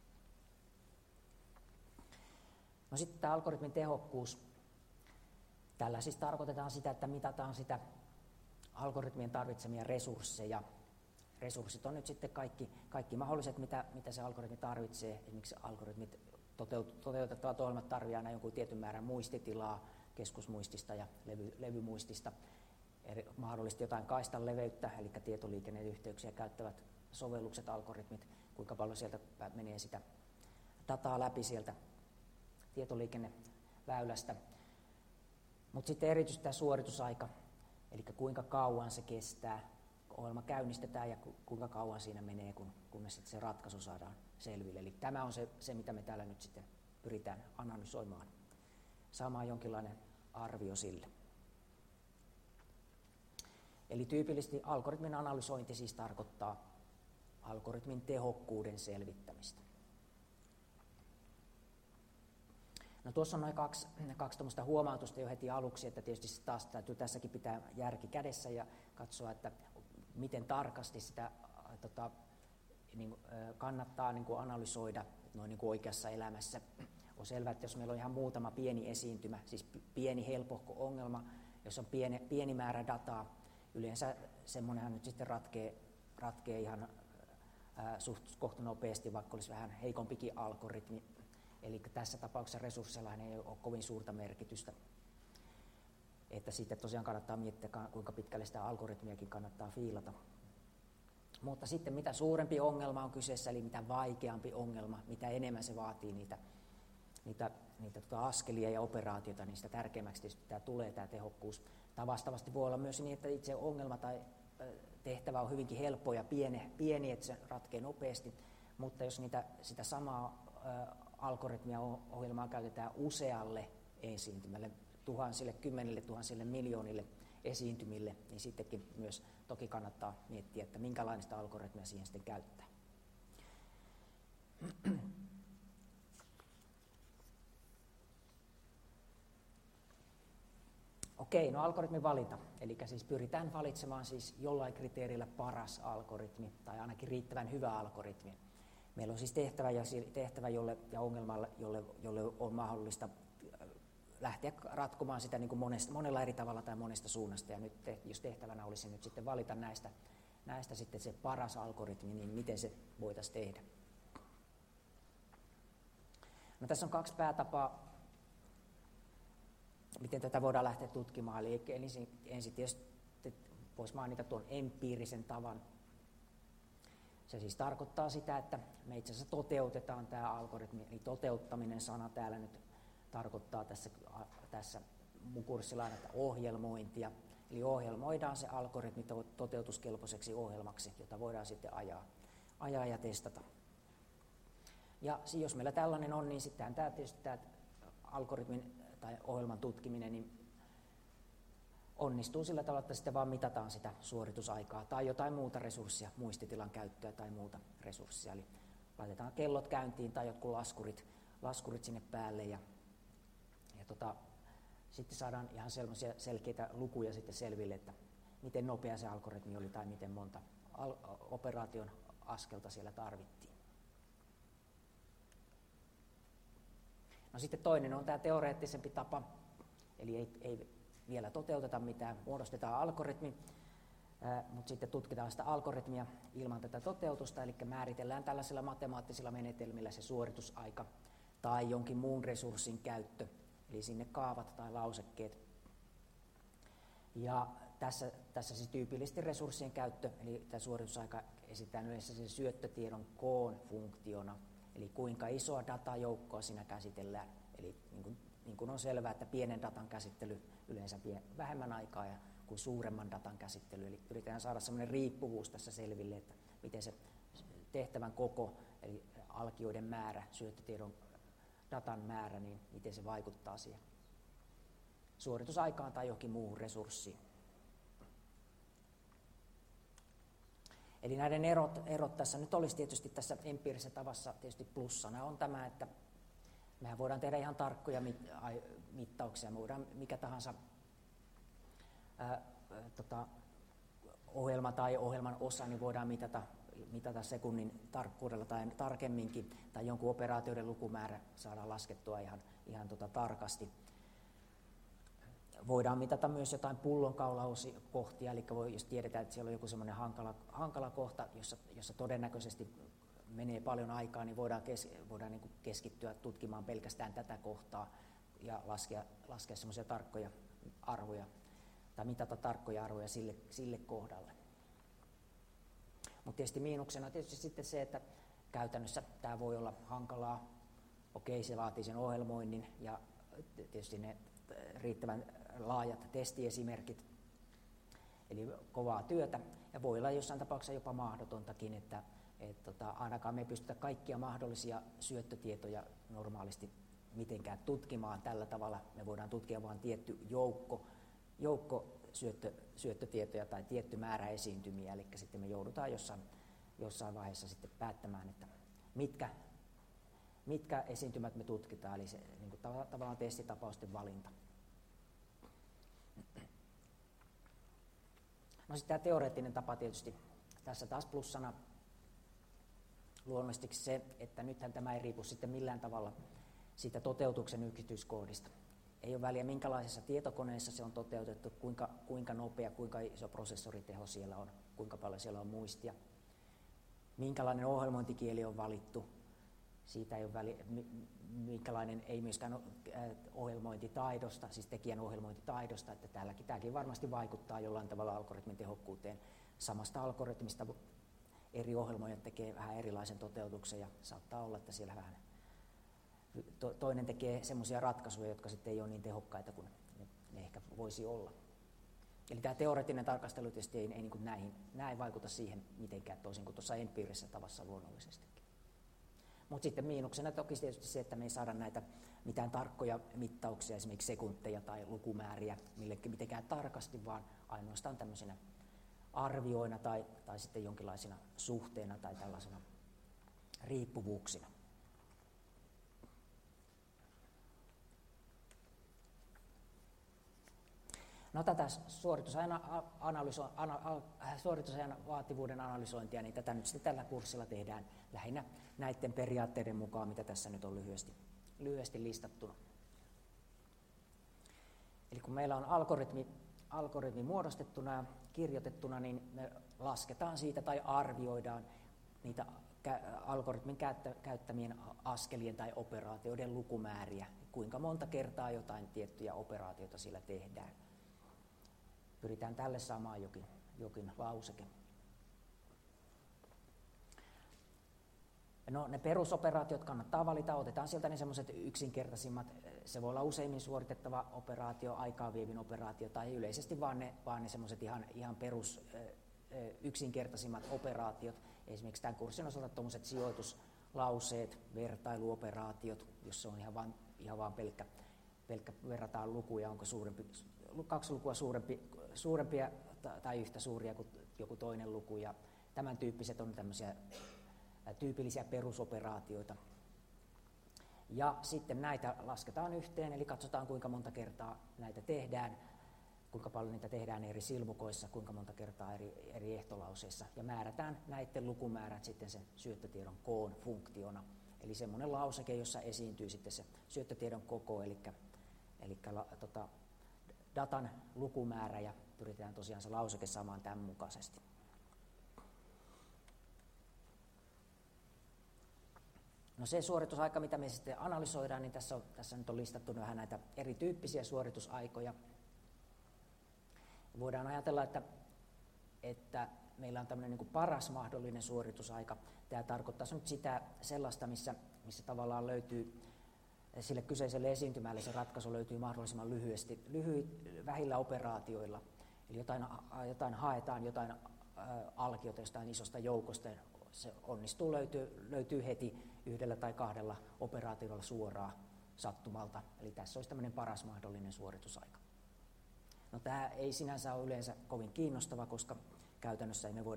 No sitten tämä algoritmin tehokkuus. Tällä siis tarkoitetaan sitä, että mitataan sitä algoritmien tarvitsemia resursseja. Resurssit on nyt sitten kaikki mahdolliset, mitä se algoritmi tarvitsee. Esimerkiksi algoritmit toteutettavat ohjelmat tarvitsevat aina jonkun tietyn määrän muistitilaa keskusmuistista ja levymuistista. Mahdollisesti jotain kaistan leveyttä, eli tietoliikenneyhteyksiä käyttävät sovellukset, algoritmit, kuinka paljon sieltä menee sitä dataa läpi sieltä tietoliikenneväylästä. Mutta sitten erityisesti tämä suoritusaika, eli kuinka kauan se kestää, ohjelma käynnistetään ja kuinka kauan siinä menee, kunnes sitten se ratkaisu saadaan selville. Eli tämä on se, mitä me täällä nyt sitten pyritään analysoimaan, saamaan jonkinlainen arvio sille. Eli tyypillisesti algoritmin analysointi siis tarkoittaa algoritmin tehokkuuden selvittämistä. No tuossa on noin kaksi huomautusta jo heti aluksi, että tietysti taas täytyy tässäkin pitää järki kädessä ja katsoa, että miten tarkasti sitä kannattaa analysoida noin niin kuin oikeassa elämässä. On selvää, että jos meillä on ihan muutama pieni esiintymä, siis pieni helpohko ongelma, jos on pieni määrä dataa, yleensä semmoinenhan nyt sitten ratkee ihan suht kohta nopeasti, vaikka olisi vähän heikompikin algoritmi. Eli tässä tapauksessa resursseilla ei ole kovin suurta merkitystä. Että sitten tosiaan kannattaa miettiä, kuinka pitkälle sitä algoritmiakin kannattaa fiilata. Mutta sitten mitä suurempi ongelma on kyseessä, eli mitä vaikeampi ongelma, mitä enemmän se vaatii niitä askelia ja operaatioita, niin sitä tärkeämmäksi tietysti tämä tulee tämä tehokkuus. Tai vastaavasti voi olla myös niin, että itse ongelma tai tehtävä on hyvinkin helppo ja pieni, että se ratkeaa nopeasti, mutta jos sitä samaa algoritmia ohjelmaa käytetään usealle esiintymälle, tuhansille, kymmenille tuhansille, miljoonille esiintymille, niin sittenkin myös toki kannattaa miettiä, että minkälaista algoritmia siihen sitten käyttää. Okei, no algoritmin valinta. Eli siis pyritään valitsemaan siis jollain kriteerillä paras algoritmi tai ainakin riittävän hyvä algoritmi. Meillä on siis tehtävä ja ongelma, jolle on mahdollista lähteä ratkomaan sitä niin kuin monella eri tavalla tai monesta suunnasta. Ja nyt jos tehtävänä olisi nyt sitten valita näistä sitten se paras algoritmi, niin miten se voitaisiin tehdä? No tässä on kaksi päätapaa, miten tätä voidaan lähteä tutkimaan. Eli ensin tietysti voisi mainita tuon empiirisen tavan. Se siis tarkoittaa sitä, että me itse asiassa toteutetaan tämä algoritmi, eli toteuttaminen sana täällä nyt tarkoittaa tässä mun kurssilla aina ohjelmointia. Eli ohjelmoidaan se algoritmi toteutuskelpoiseksi ohjelmaksi, jota voidaan sitten ajaa ja testata. Ja jos meillä tällainen on, niin sittenhän tämä algoritmin tai ohjelman tutkiminen niin onnistuu sillä tavalla, että sitten vaan mitataan sitä suoritusaikaa tai jotain muuta resurssia, muistitilan käyttöä tai muuta resurssia. Eli laitetaan kellot käyntiin tai jotkut laskurit sinne päälle ja sitten saadaan ihan selkeitä lukuja sitten selville, että miten nopea se algoritmi oli tai miten monta operaation askelta siellä tarvittiin. No sitten toinen on tämä teoreettisempi tapa, eli ei vielä toteuteta mitään, muodostetaan algoritmi, mutta sitten tutkitaan sitä algoritmia ilman tätä toteutusta, eli määritellään tällaisilla matemaattisilla menetelmillä se suoritusaika tai jonkin muun resurssin käyttö, eli sinne kaavat tai lausekkeet. Ja tässä siis tyypillisesti resurssien käyttö, eli tämä suoritusaika esitetään yleensä sen syöttötiedon koon funktiona, eli kuinka isoa datajoukkoa siinä käsitellään. Eli niin kuin on selvää, että pienen datan käsittely yleensä vie vähemmän aikaa kuin suuremman datan käsittely. Eli yritetään saada sellainen riippuvuus tässä selville, että miten se tehtävän koko, eli alkioiden määrä, syöttötiedon datan määrä, niin miten se vaikuttaa siihen suoritusaikaan tai johonkin muuhun resurssiin. Eli näiden erot tässä nyt olisi tietysti tässä empiirisessä tavassa tietysti plussana on tämä, että mehän voidaan tehdä ihan tarkkoja mittauksia, me voidaan mikä tahansa ohjelma tai ohjelman osa, niin voidaan mitata sekunnin tarkkuudella tai tarkemminkin, tai jonkun operaatioiden lukumäärä saadaan laskettua ihan tarkasti. Voidaan mitata myös jotain pullonkaulauskohtia, eli jos tiedetään, että siellä on joku semmoinen hankala kohta, jossa todennäköisesti menee paljon aikaa, niin voidaan niin kuin keskittyä tutkimaan pelkästään tätä kohtaa ja laskea semmoisia tarkkoja arvoja tai mitata tarkkoja arvoja sille kohdalle. Mutta tietysti miinuksena tietysti sitten se, että käytännössä tämä voi olla hankalaa. Okei, se vaatii sen ohjelmoinnin ja tietysti ne riittävän laajat testiesimerkit, eli kovaa työtä, ja voi olla jossain tapauksessa jopa mahdotontakin, että ainakaan me ei pystytä kaikkia mahdollisia syöttötietoja normaalisti mitenkään tutkimaan tällä tavalla. Me voidaan tutkia vain tietty joukko syöttötietoja tai tietty määrä esiintymiä, eli sitten me joudutaan jossain vaiheessa sitten päättämään, että mitkä esiintymät me tutkitaan, eli se niin kuin tavallaan testitapausten valinta. No sitten tämä teoreettinen tapa tietysti, tässä taas plussana luonnollisesti se, että nythän tämä ei riipu sitten millään tavalla siitä toteutuksen yksityiskohdista. Ei ole väliä minkälaisessa tietokoneessa se on toteutettu, kuinka nopea, kuinka iso prosessoriteho siellä on, kuinka paljon siellä on muistia, minkälainen ohjelmointikieli on valittu. Siitä ei ole väliä, minkälainen ei myöskään ohjelmointitaidosta, siis tekijän ohjelmointitaidosta, että tämäkin varmasti vaikuttaa jollain tavalla algoritmin tehokkuuteen. Samasta algoritmista eri ohjelmoijat tekee vähän erilaisen toteutuksen ja saattaa olla, että siellä vähän toinen tekee semmoisia ratkaisuja, jotka sitten ei ole niin tehokkaita kuin ne ehkä voisi olla. Eli tämä teoreettinen tarkastelu tietysti ei niin kuin näin vaikuta siihen mitenkään toisin kuin tuossa empiirisessä tavassa luonnollisestikin. Mutta sitten miinuksena toki tietysti se, että me ei saada näitä mitään tarkkoja mittauksia, esimerkiksi sekunteja tai lukumääriä mitenkään tarkasti, vaan ainoastaan tämmöisenä arvioina tai sitten jonkinlaisina suhteena tai tällaisena riippuvuuksina. No tätä suoritusajan vaativuuden analysointia, niin tätä nyt sitten tällä kurssilla tehdään lähinnä näiden periaatteiden mukaan, mitä tässä nyt on lyhyesti listattuna. Eli kun meillä on algoritmi muodostettuna ja kirjoitettuna, niin me lasketaan siitä tai arvioidaan niitä algoritmin käyttämien askelien tai operaatioiden lukumääriä, kuinka monta kertaa jotain tiettyjä operaatioita sillä tehdään. Pyritään tälle saamaan jokin lauseke. No, ne perusoperaatiot kannattaa valita, otetaan sieltä ne semmoiset yksinkertaisimmat. Se voi olla useimmin suoritettava operaatio, aikaa vievin operaatio tai yleisesti vaan ne semmoiset ihan perus yksinkertaisimmat operaatiot. Esimerkiksi tämän kurssin osalta tuommoiset sijoituslauseet, vertailuoperaatiot, jos se on ihan vaan pelkkä verrataan lukuja, onko kaksi lukua suurempia tai yhtä suuria kuin joku toinen luku, ja tämän tyyppiset on tämmöisiä tyypillisiä perusoperaatioita. Ja sitten näitä lasketaan yhteen, eli katsotaan kuinka monta kertaa näitä tehdään, kuinka paljon niitä tehdään eri silmukoissa, kuinka monta kertaa eri ehtolauseissa, ja määrätään näiden lukumäärät sitten sen syöttötiedon koon funktiona. Eli semmoinen lauseke, jossa esiintyy sitten se syöttötiedon koko, eli datan lukumäärä, ja pyritään tosiaan se lauseke saamaan tämän mukaisesti. No se suoritusaika, mitä me sitten analysoidaan, niin tässä nyt on listattu vähän näitä erityyppisiä suoritusaikoja. Voidaan ajatella, että meillä on tämmöinen niin kuin paras mahdollinen suoritusaika. Tämä tarkoittaa nyt sitä sellaista, missä tavallaan löytyy sille kyseiselle esiintymälle se ratkaisu löytyy mahdollisimman vähillä operaatioilla. Eli jotain haetaan, jotain alkiota jostain isosta joukosta, se onnistuu löytyy heti yhdellä tai kahdella operaatiolla suoraan sattumalta. Eli tässä olisi tämmöinen paras mahdollinen suoritusaika. No tämä ei sinänsä ole yleensä kovin kiinnostava, koska käytännössä ei me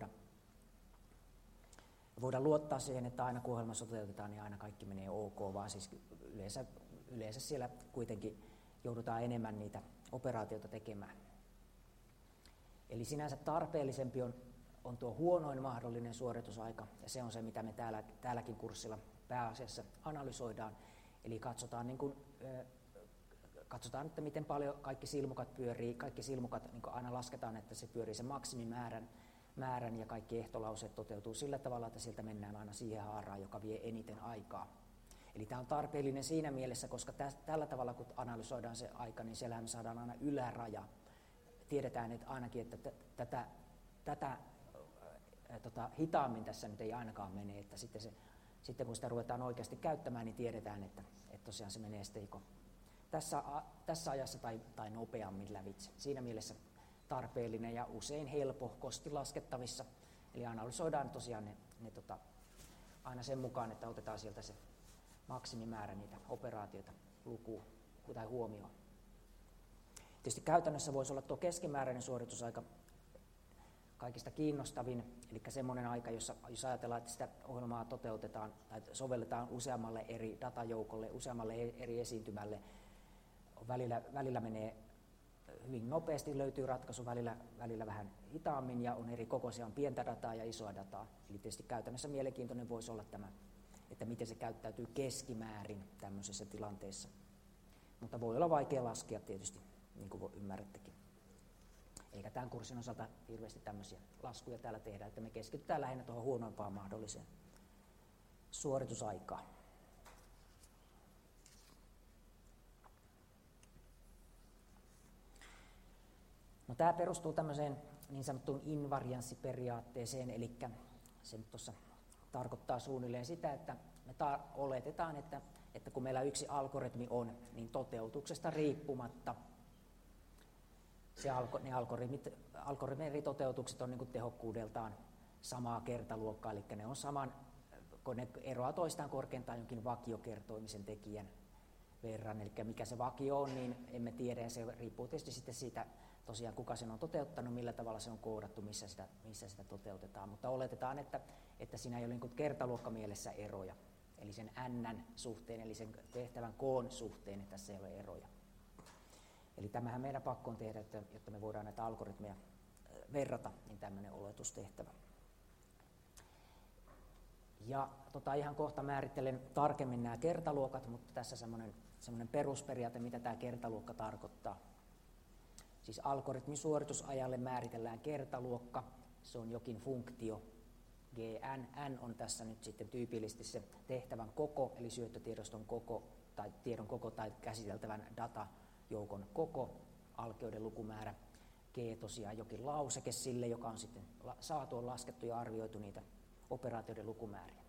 voida luottaa siihen, että aina kun ohjelma toteutetaan, niin aina kaikki menee ok, vaan siis yleensä siellä kuitenkin joudutaan enemmän niitä operaatioita tekemään. Eli sinänsä tarpeellisempi on tuo huonoin mahdollinen suoritusaika, ja se on se, mitä me täälläkin kurssilla pääasiassa analysoidaan. Eli katsotaan niin kuin katsotaan, että miten paljon kaikki silmukat pyörii. Kaikki silmukat niin aina lasketaan, että se pyörii sen maksimimäärän ja kaikki ehtolauseet toteutuu sillä tavalla, että sieltä mennään aina siihen haaraan, joka vie eniten aikaa. Eli tämä on tarpeellinen siinä mielessä, koska tällä tavalla kun analysoidaan se aika, niin siellähän me saadaan aina yläraja. Tiedetään että ainakin, että tätä hitaammin tässä nyt ei ainakaan mene, että sitten kun sitä ruvetaan oikeasti käyttämään, niin tiedetään, että tosiaan se menee sitten tässä ajassa tai nopeammin lävitse. Siinä mielessä tarpeellinen ja usein helposti laskettavissa. Eli analysoidaan tosiaan ne aina sen mukaan, että otetaan sieltä se maksimimäärä niitä operaatioita lukuun tai huomioon. Tietysti käytännössä voisi olla tuo keskimääräinen suoritusaika kaikista kiinnostavin, eli semmoinen aika, jos ajatellaan, että sitä ohjelmaa toteutetaan tai sovelletaan useammalle eri datajoukolle, useammalle eri esiintymälle. Välillä menee hyvin nopeasti, löytyy ratkaisu, välillä vähän hitaammin ja on eri kokoisia, on pientä dataa ja isoa dataa. Eli tietysti käytännössä mielenkiintoinen voisi olla tämä, että miten se käyttäytyy keskimäärin tämmöisessä tilanteessa. Mutta voi olla vaikea laskea tietysti, niin kuin ymmärrättekin. Eikä tämän kurssin osalta hirveästi tämmöisiä laskuja täällä tehdä, että me keskitytään lähinnä tuohon huonompaan mahdolliseen suoritusaikaan. No, tämä perustuu tämmöiseen niin sanottuun invarianssiperiaatteeseen, eli se nyt tuossa tarkoittaa suunnilleen sitä, että me oletetaan, että kun meillä yksi algoritmi on, niin toteutuksesta riippumatta ne algoritmin eri toteutukset on niin kuin tehokkuudeltaan samaa kertaluokkaa, eli ne on kun ne eroaa toistaan korkeintaan jonkin vakiokertoimisen tekijän verran, eli mikä se vakio on, niin emme tiedä, ja se riippuu tietysti sitten siitä tosiaan kuka sen on toteuttanut, millä tavalla se on koodattu, missä sitä toteutetaan, mutta oletetaan, että siinä ei ole niin kuin kertaluokkamielessä eroja, eli sen n suhteen, eli sen tehtävän koon suhteen, että tässä ei ole eroja. Eli tämähän meidän pakko on tehdä, jotta me voidaan näitä algoritmeja verrata, niin tämmöinen oletustehtävä. Ja ihan kohta määrittelen tarkemmin nämä kertaluokat, mutta tässä semmoinen perusperiaate, mitä tämä kertaluokka tarkoittaa. Siis algoritmin suoritusajalle määritellään kertaluokka, se on jokin funktio, n on tässä nyt sitten tyypillisesti se tehtävän koko, eli syöttötiedoston koko, tai tiedon koko tai käsiteltävän datajoukon koko, alkeuden lukumäärä, g tosiaan jokin lauseke sille, joka on sitten saatu, on laskettu ja arvioitu niitä operaatioiden lukumääriä.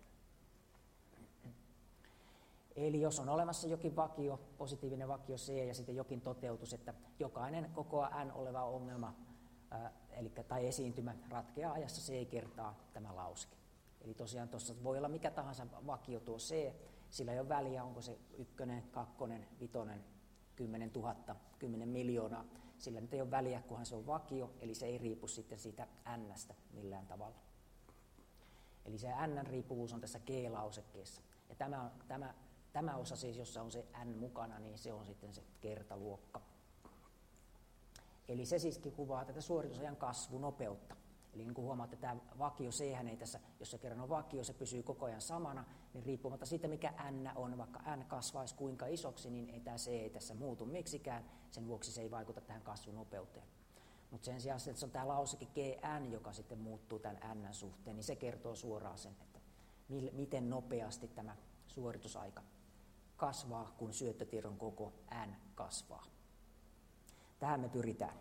Eli jos on olemassa jokin vakio, positiivinen vakio C ja sitten jokin toteutus, että jokainen kokoa n oleva ongelma tai esiintymä ratkeaa ajassa C kertaa tämä lauseke. Eli tosiaan tuossa voi olla mikä tahansa vakio tuo C, sillä ei ole väliä, onko se 1, 2, 5, 10 000, 10 miljoonaa. Sillä nyt ei ole väliä, kunhan se on vakio, eli se ei riipu sitten siitä n-stä millään tavalla. Eli se n-riippuvuus on tässä G-lausekkeessa. Ja tämä osa siis, jossa on se n mukana, niin se on sitten se kertaluokka. Eli se siiskin kuvaa tätä suoritusajan kasvunopeutta. Eli niin kuin huomaatte, tämä vakio C ei tässä, jos se kerran on vakio, se pysyy koko ajan samana, niin riippumatta siitä mikä n on, vaikka n kasvaisi kuinka isoksi, niin ei tämä C ei tässä muutu miksikään, sen vuoksi se ei vaikuta tähän kasvunopeuteen. Mutta sen sijaan, että se on tämä lauseke gn, joka sitten muuttuu tämän n suhteen, niin se kertoo suoraan sen, että miten nopeasti tämä suoritusaika kasvaa, kun syöttötiedon koko n kasvaa. Tähän me pyritään.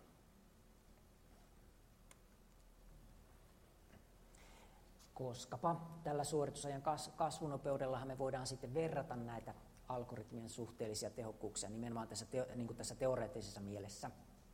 Koskapa tällä suoritusajan kasvunopeudellahan me voidaan sitten verrata näitä algoritmien suhteellisia tehokkuuksia nimenomaan tässä teoreettisessa mielessä.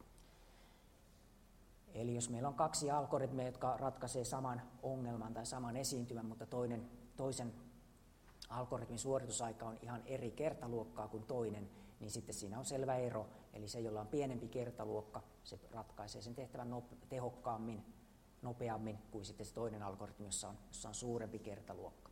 Eli jos meillä on kaksi algoritmia, jotka ratkaisee saman ongelman tai saman esiintymän, mutta toisen algoritmin suoritusaika on ihan eri kertaluokkaa kuin toinen, niin sitten siinä on selvä ero. Eli se, jolla on pienempi kertaluokka, se ratkaisee sen tehtävän tehokkaammin, nopeammin kuin sitten se toinen algoritmi, jossa on suurempi kertaluokka.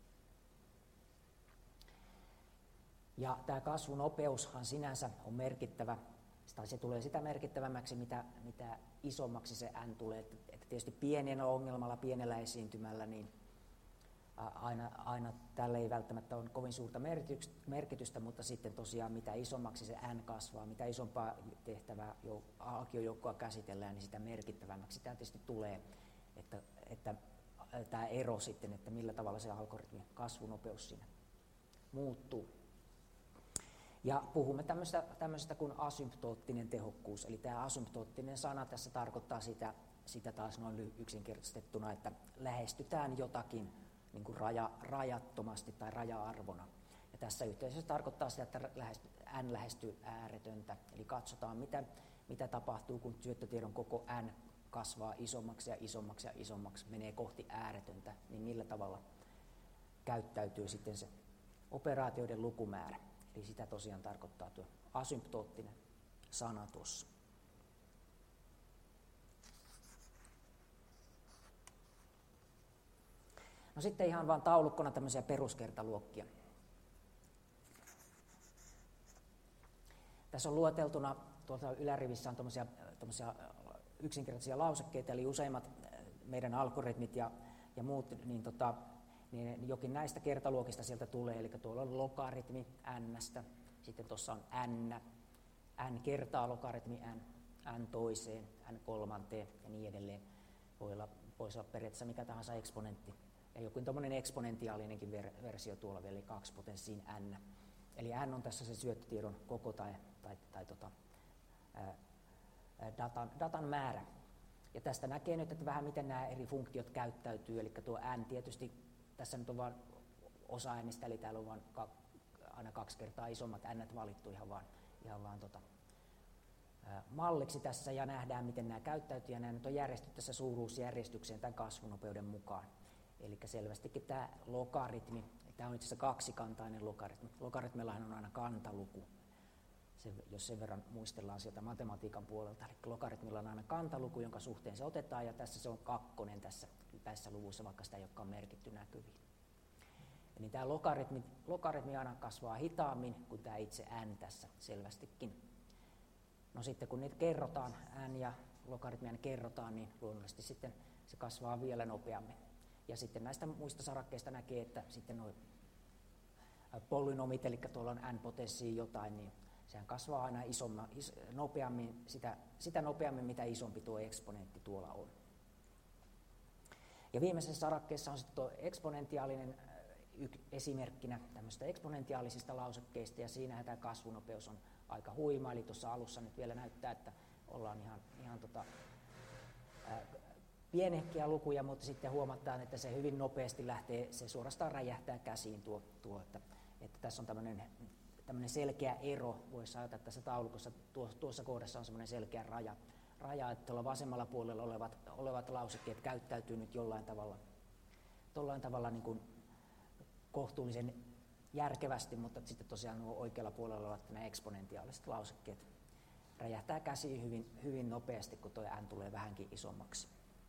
Ja tämä kasvunopeushan sinänsä on merkittävä, tai se tulee sitä merkittävämmäksi, mitä isommaksi se n tulee. Että tietysti pienellä ongelmalla, pienellä esiintymällä, niin aina tällä ei välttämättä ole kovin suurta merkitystä, mutta sitten tosiaan mitä isommaksi se n kasvaa, mitä isompaa tehtävää alkiojoukkoa käsitellään, niin sitä merkittävämmäksi tämä tietysti tulee, että tämä ero sitten, että millä tavalla se algoritmin kasvunopeus siinä muuttuu. Ja puhumme tämmöisestä kuin asymptoottinen tehokkuus, eli tämä asymptoottinen sana tässä tarkoittaa sitä taas noin yksinkertaistettuna, että lähestytään jotakin niin kuin rajattomasti tai raja-arvona. Ja tässä yhteydessä tarkoittaa sitä, että n lähestyy ääretöntä, eli katsotaan mitä tapahtuu, kun syöttötiedon koko n kasvaa isommaksi ja isommaksi ja isommaksi, menee kohti ääretöntä, niin millä tavalla käyttäytyy sitten se operaatioiden lukumäärä. Eli sitä tosiaan tarkoittaa tuo asymptoottinen sana tuossa. No sitten ihan vaan taulukkona tämmöisiä peruskertaluokkia. Tässä on lueteltuna, tuolta ylärivissä on tuommoisia yksinkertaisia lausekkeita, eli useimmat meidän algoritmit ja muut, niin jokin näistä kertaluokista sieltä tulee, eli tuolla on logaritmi n-stä, sitten tuossa on n kertaa logaritmi n toiseen, n kolmanteen ja niin edelleen. Voisi olla periaatteessa mikä tahansa eksponentti. Ja joku tommoinen eksponentiaalinenkin versio tuolla vielä, eli 2 potenssiin n. Eli n on tässä se syöttötiedon koko tai datan määrä. Ja tästä näkee nyt, että vähän miten nämä eri funktiot käyttäytyy, eli tuo n tietysti, tässä nyt on vain osa nistä, eli täällä on vain aina 2 kertaa isommat n valittu ihan vaan malliksi tässä, ja nähdään miten nämä käyttäytyy, ja nämä nyt on järjestetty tässä suuruusjärjestykseen tämän kasvunopeuden mukaan. Eli selvästikin tämä logaritmi, tämä on itse asiassa kaksikantainen logaritmi. Logaritmillahan on aina kantaluku, jos sen verran muistellaan sieltä matematiikan puolelta. Eli logaritmilla on aina kantaluku, jonka suhteen se otetaan, ja tässä se on 2 tässä luvussa, vaikka sitä ei olekaan merkitty näkyviin. Eli tämä logaritmi aina kasvaa hitaammin kuin tämä itse n tässä selvästikin. No sitten kun niitä kerrotaan, n ja logaritmia kerrotaan, niin luonnollisesti sitten se kasvaa vielä nopeammin. Ja sitten näistä muista sarakkeista näkee, että sitten nuo polynomit, eli tuolla on n potenssiin jotain, niin sehän kasvaa aina nopeammin, sitä nopeammin, mitä isompi tuo eksponentti tuolla on. Ja viimeisessä sarakkeessa on sitten tuo eksponentiaalinen esimerkkinä tämmöistä eksponentiaalisista lausekkeista, ja siinähän tämä kasvunopeus on aika huima, eli tuossa alussa nyt vielä näyttää, että ollaan ihan pienehkiä lukuja, mutta sitten huomataan, että se hyvin nopeasti se suorastaan räjähtää käsiin että tässä on tämmöinen selkeä ero, voisi ajatella, että tässä taulukossa tuossa kohdassa on semmoinen selkeä raja, että tuolla vasemmalla puolella olevat lausekkeet käyttäytyy nyt jollain tavalla niin kuin kohtuullisen järkevästi, mutta sitten tosiaan nuo oikealla puolella olevat nämä eksponentiaaliset lausekkeet räjähtää käsiin hyvin, hyvin nopeasti, kun tuo n tulee vähänkin isommaksi.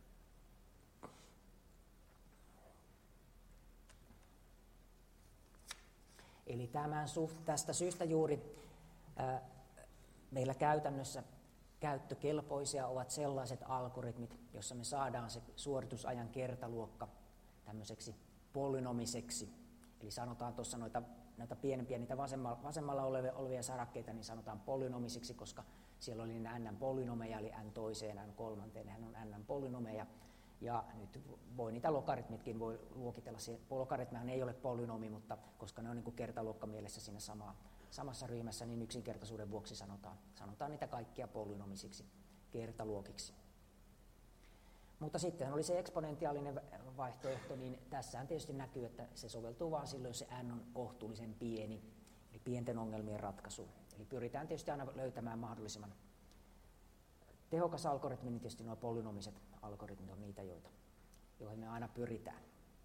Eli tästä syystä juuri meillä käytännössä käyttökelpoisia ovat sellaiset algoritmit, jossa me saadaan se suoritusajan kertaluokka tämmöiseksi polynomiseksi. Eli sanotaan tuossa noita pienempiä, niitä vasemmalla olevia sarakkeita, niin sanotaan polynomisiksi, koska siellä oli n polynomeja, eli n toiseen, n kolmanteen, nehän on n polynomeja. Ja nyt voi niitä logaritmitkin voi luokitella. Logaritmihan ei ole polynomi, mutta koska ne on niin kuin kertaluokkamielessä siinä samassa ryhmässä, niin yksinkertaisuuden vuoksi sanotaan niitä kaikkia polynomisiksi kertaluokiksi. Mutta sitten oli se eksponentiaalinen vaihtoehto, niin tässähän tietysti näkyy, että se soveltuu vain silloin, jos se n on kohtuullisen pieni, eli pienten ongelmien ratkaisuun. Eli pyritään tietysti aina löytämään mahdollisimman tehokas algoritmi, niin tietysti nuo polynomiset algoritmit on niitä, joihin me aina pyritään.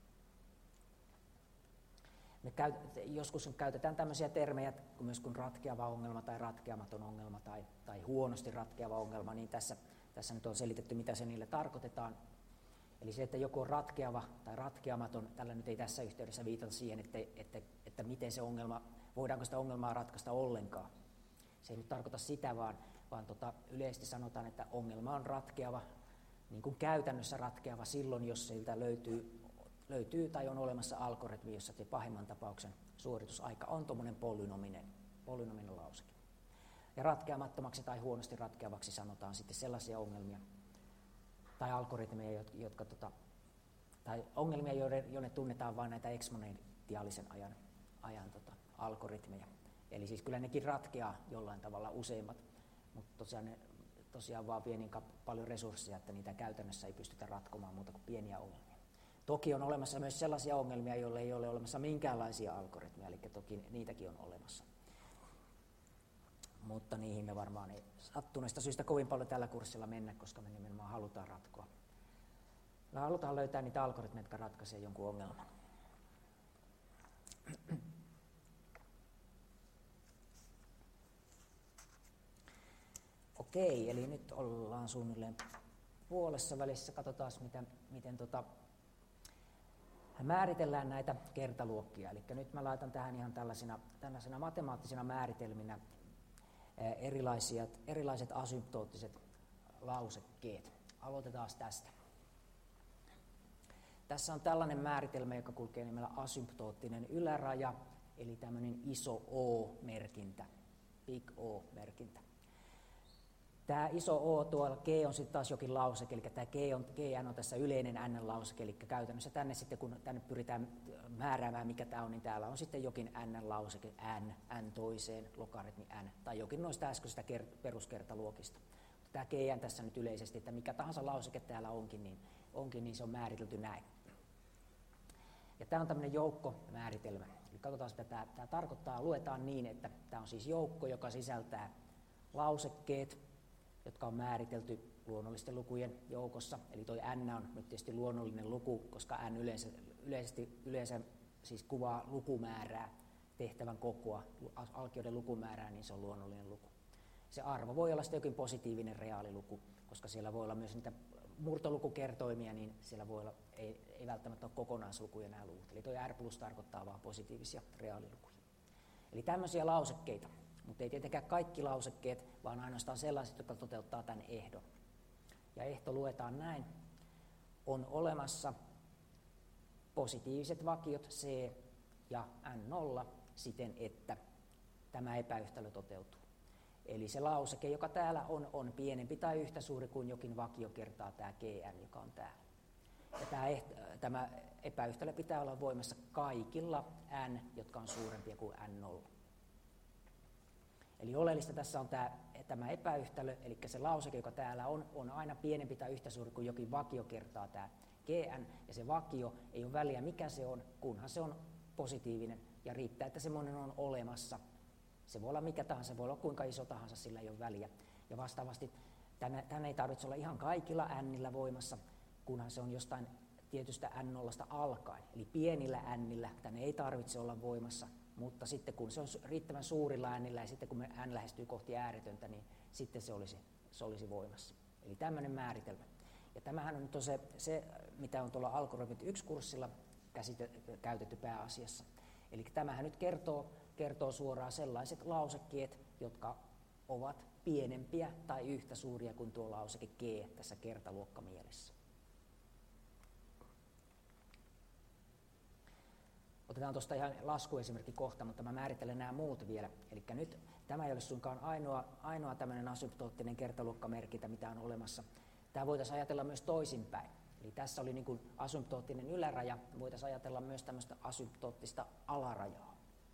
Joskus käytetään tämmöisiä termejä myös kuin ratkeava ongelma tai ratkeamaton ongelma tai huonosti ratkeava ongelma, niin tässä nyt on selitetty, mitä se niille tarkoitetaan. Eli se, että joku on ratkeava tai ratkeamaton, tällä nyt ei tässä yhteydessä viitata siihen, että miten se ongelma, voidaanko sitä ongelmaa ratkaista ollenkaan. Se ei nyt tarkoita sitä, vaan yleisesti sanotaan, että ongelma on ratkeava, niin kuin käytännössä ratkeava silloin, jos siltä löytyy tai on olemassa algoritmi, jossa pahimman tapauksen suoritusaika on tuommoinen polynominen lauseke. Ja ratkeamattomaksi tai huonosti ratkeavaksi sanotaan sitten sellaisia ongelmia tai algoritmeja, tai ongelmia, joiden tunnetaan vain näitä eksponentiaalisen ajan algoritmeja. Eli siis kyllä nekin ratkeaa jollain tavalla useimmat, mutta tosiaan vaan vie niin paljon resursseja, että niitä käytännössä ei pystytä ratkomaan muuta kuin pieniä ongelmia. Toki on olemassa myös sellaisia ongelmia, joille ei ole olemassa minkäänlaisia algoritmeja, eli toki niitäkin on olemassa. Mutta niihin me varmaan ei sattuneesta syystä kovin paljon tällä kurssilla mennä, koska me nimenomaan halutaan ratkoa. Me halutaan löytää niitä algoritmeja, jotka ratkaisevat jonkun ongelman. Okei, eli nyt ollaan suunnilleen puolessa välissä. Katsotaan, miten määritellään näitä kertaluokkia. Eli nyt mä laitan tähän ihan tällaisina matemaattisina määritelminä erilaiset asymptoottiset lausekkeet. Aloitetaan tästä. Tässä on tällainen määritelmä, joka kulkee nimellä asymptoottinen yläraja, eli tämmöinen iso O-merkintä, big O-merkintä. Tämä iso O tuolla G on sitten taas jokin lauseke, eli tämä GN on tässä yleinen N-lauseke, eli käytännössä tänne sitten kun tänne pyritään määräämään mikä tämä on, niin täällä on sitten jokin N-lauseke, N toiseen, logaritmi N, tai jokin noista äskeisistä peruskertaluokista. Tämä GN tässä nyt yleisesti, että mikä tahansa lauseke täällä onkin, niin se on määritelty näin. Ja tämä on tämmöinen joukkomääritelmä. Eli katsotaan mitä tämä tarkoittaa. Luetaan niin, että tämä on siis joukko, joka sisältää lausekkeet, jotka on määritelty luonnollisten lukujen joukossa. Eli tuo N on nyt tietysti luonnollinen luku, koska N yleensä siis kuvaa lukumäärää, tehtävän kokoa, alkioiden lukumäärää, niin se on luonnollinen luku. Se arvo voi olla sitten jokin positiivinen reaaliluku, koska siellä voi olla myös niitä murtolukukertoimia, niin siellä voi olla, ei välttämättä ole kokonaislukuja nämä luvut. Eli tuo R plus tarkoittaa vain positiivisia reaalilukuja. Eli tämmöisiä lausekkeita, mutta ei tietenkään kaikki lausekkeet, vaan ainoastaan sellaiset, jotka toteuttaa tämän ehdon. Ja ehto luetaan näin. On olemassa positiiviset vakiot C ja N0 siten, että tämä epäyhtälö toteutuu. Eli se lauseke, joka täällä on pienempi tai yhtä suuri kuin jokin vakio kertaa tämä GN, joka on täällä. Ja tämä epäyhtälö pitää olla voimassa kaikilla N, jotka on suurempia kuin N0. Eli oleellista tässä on tämä epäyhtälö, eli se lauseke, joka täällä on aina pienempi tai yhtä suuri kuin jokin vakio kertaa tämä GN, ja se vakio ei ole väliä mikä se on, kunhan se on positiivinen, ja riittää, että semmoinen on olemassa. Se voi olla mikä tahansa, se voi olla kuinka iso tahansa, sillä ei ole väliä. Ja vastaavasti tänne ei tarvitse olla ihan kaikilla Nillä voimassa, kunhan se on jostain tietystä N0 alkaen. Eli pienillä Nillä tänne ei tarvitse olla voimassa, mutta sitten kun se on riittävän suurilla Nillä ja sitten kun N lähestyy kohti ääretöntä, niin sitten se olisi voimassa. Eli tämmöinen määritelmä. Ja tämähän on nyt se mitä on tuolla Algoritmit 1-kurssilla käytetty pääasiassa. Eli tämähän nyt kertoo suoraan sellaiset lausekkeet, jotka ovat pienempiä tai yhtä suuria kuin tuo lauseke G tässä kertaluokkamielessä. Otetaan tuosta ihan laskuesimerkki kohta, mutta mä määrittelen nämä muut vielä. Eli nyt tämä ei ole suinkaan ainoa tämmöinen asymptoottinen kertaluokkamerkintä, mitä on olemassa. Tämä voitaisiin ajatella myös toisinpäin. Eli tässä oli niin kuin asymptoottinen yläraja, voitaisiin ajatella myös tämmöistä asymptoottista alarajaa.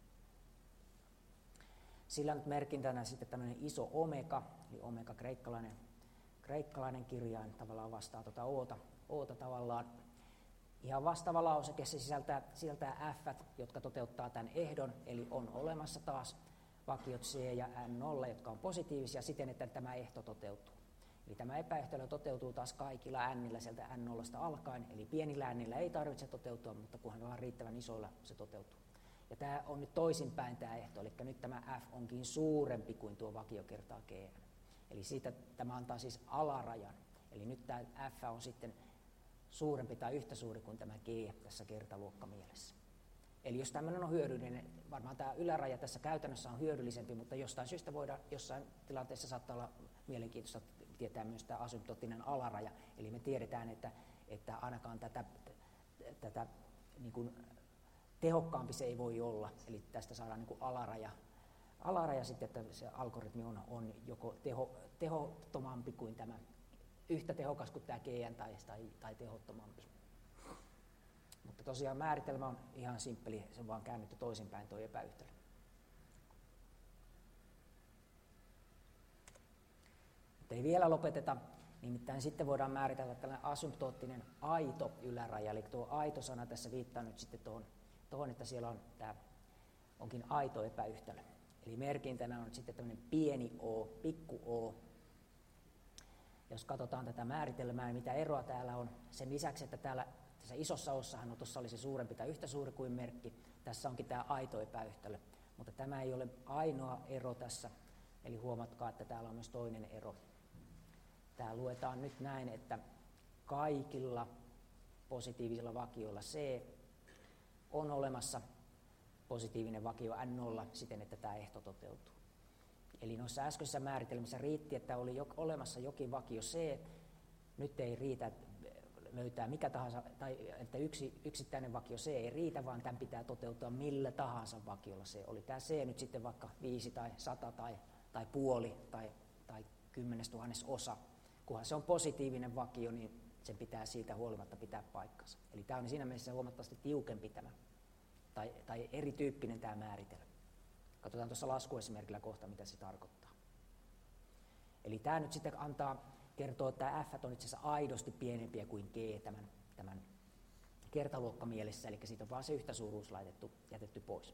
Sillä nyt merkintänä sitten tämmöinen iso omega, eli omega kreikkalainen kirjain tavallaan vastaa tuota oota tavallaan. Ihan vastaava lauseke, se sisältää f, jotka toteuttaa tämän ehdon, eli on olemassa taas vakiot C ja N0, jotka on positiivisia siten, että tämä ehto toteutuu. Eli tämä epäyhtälö toteutuu taas kaikilla Nillä sieltä N0 alkaen, eli pienillä Nillä ei tarvitse toteutua, mutta kunhan ollaan riittävän isoilla, se toteutuu. Ja tämä on nyt toisinpäin tämä ehto, eli nyt tämä f onkin suurempi kuin tuo vakio kertaa G. Eli siitä tämä antaa siis alarajan, eli nyt tämä f on sitten suurempi tai yhtä suuri kuin tämä G tässä kertaluokkamielessä. Eli jos tämmöinen on hyödyllinen, varmaan tämä yläraja tässä käytännössä on hyödyllisempi, mutta jostain syystä voidaan, jossain tilanteessa saattaa olla mielenkiintoista tietää myös tämä asymptoottinen alaraja. Eli me tiedetään, että ainakaan tätä niin kuin tehokkaampi se ei voi olla, eli tästä saadaan niin kuin alaraja sitten, että se algoritmi on joko tehottomampi kuin tämä, yhtä tehokas kuin tämä GN tai tehottomampi. Mutta tosiaan määritelmä on ihan simppeli, se on vaan käännetty toisinpäin tuo epäyhtälö. Mutta ei vielä lopeteta, nimittäin sitten voidaan määritellä tällainen asymptoottinen aito yläraja, eli tuo aito-sana tässä viittaa nyt sitten tuohon, että siellä on tämä onkin aito epäyhtälö. Eli merkintänä on sitten tämmöinen pieni o, pikku o. Jos katsotaan tätä määritelmää, mitä eroa täällä on, sen lisäksi, että täällä tässä isossa ossahan no, tuossa oli se suurempi tai yhtä suuri kuin merkki, tässä onkin tämä aito epäyhtälö, mutta tämä ei ole ainoa ero tässä, eli huomatkaa, että täällä on myös toinen ero. Tämä luetaan nyt näin, että kaikilla positiivisilla vakioilla C on olemassa positiivinen vakio N0 siten, että tämä ehto toteutuu. Eli noissa äskeisissä määritelmissä riitti, että oli olemassa jokin vakio C, nyt ei riitä löytää mikä tahansa, tai että yksittäinen vakio C ei riitä, vaan tämän pitää toteutua millä tahansa vakiolla C. Oli tämä C nyt sitten vaikka 5 tai 100 tai puoli tai 10,000 osa. Kunhan se on positiivinen vakio, niin sen pitää siitä huolimatta pitää paikkansa. Eli tämä on siinä mielessä huomattavasti tiukempi tämä, tai erityyppinen tämä määritelmä. Katsotaan tuossa laskuesimerkillä kohta, mitä se tarkoittaa. Eli tämä nyt sitten kertoo, että tämä F on itse asiassa aidosti pienempiä kuin G tämän kertaluokkamielessä, eli siitä on vaan se yhtä suuruus jätetty pois.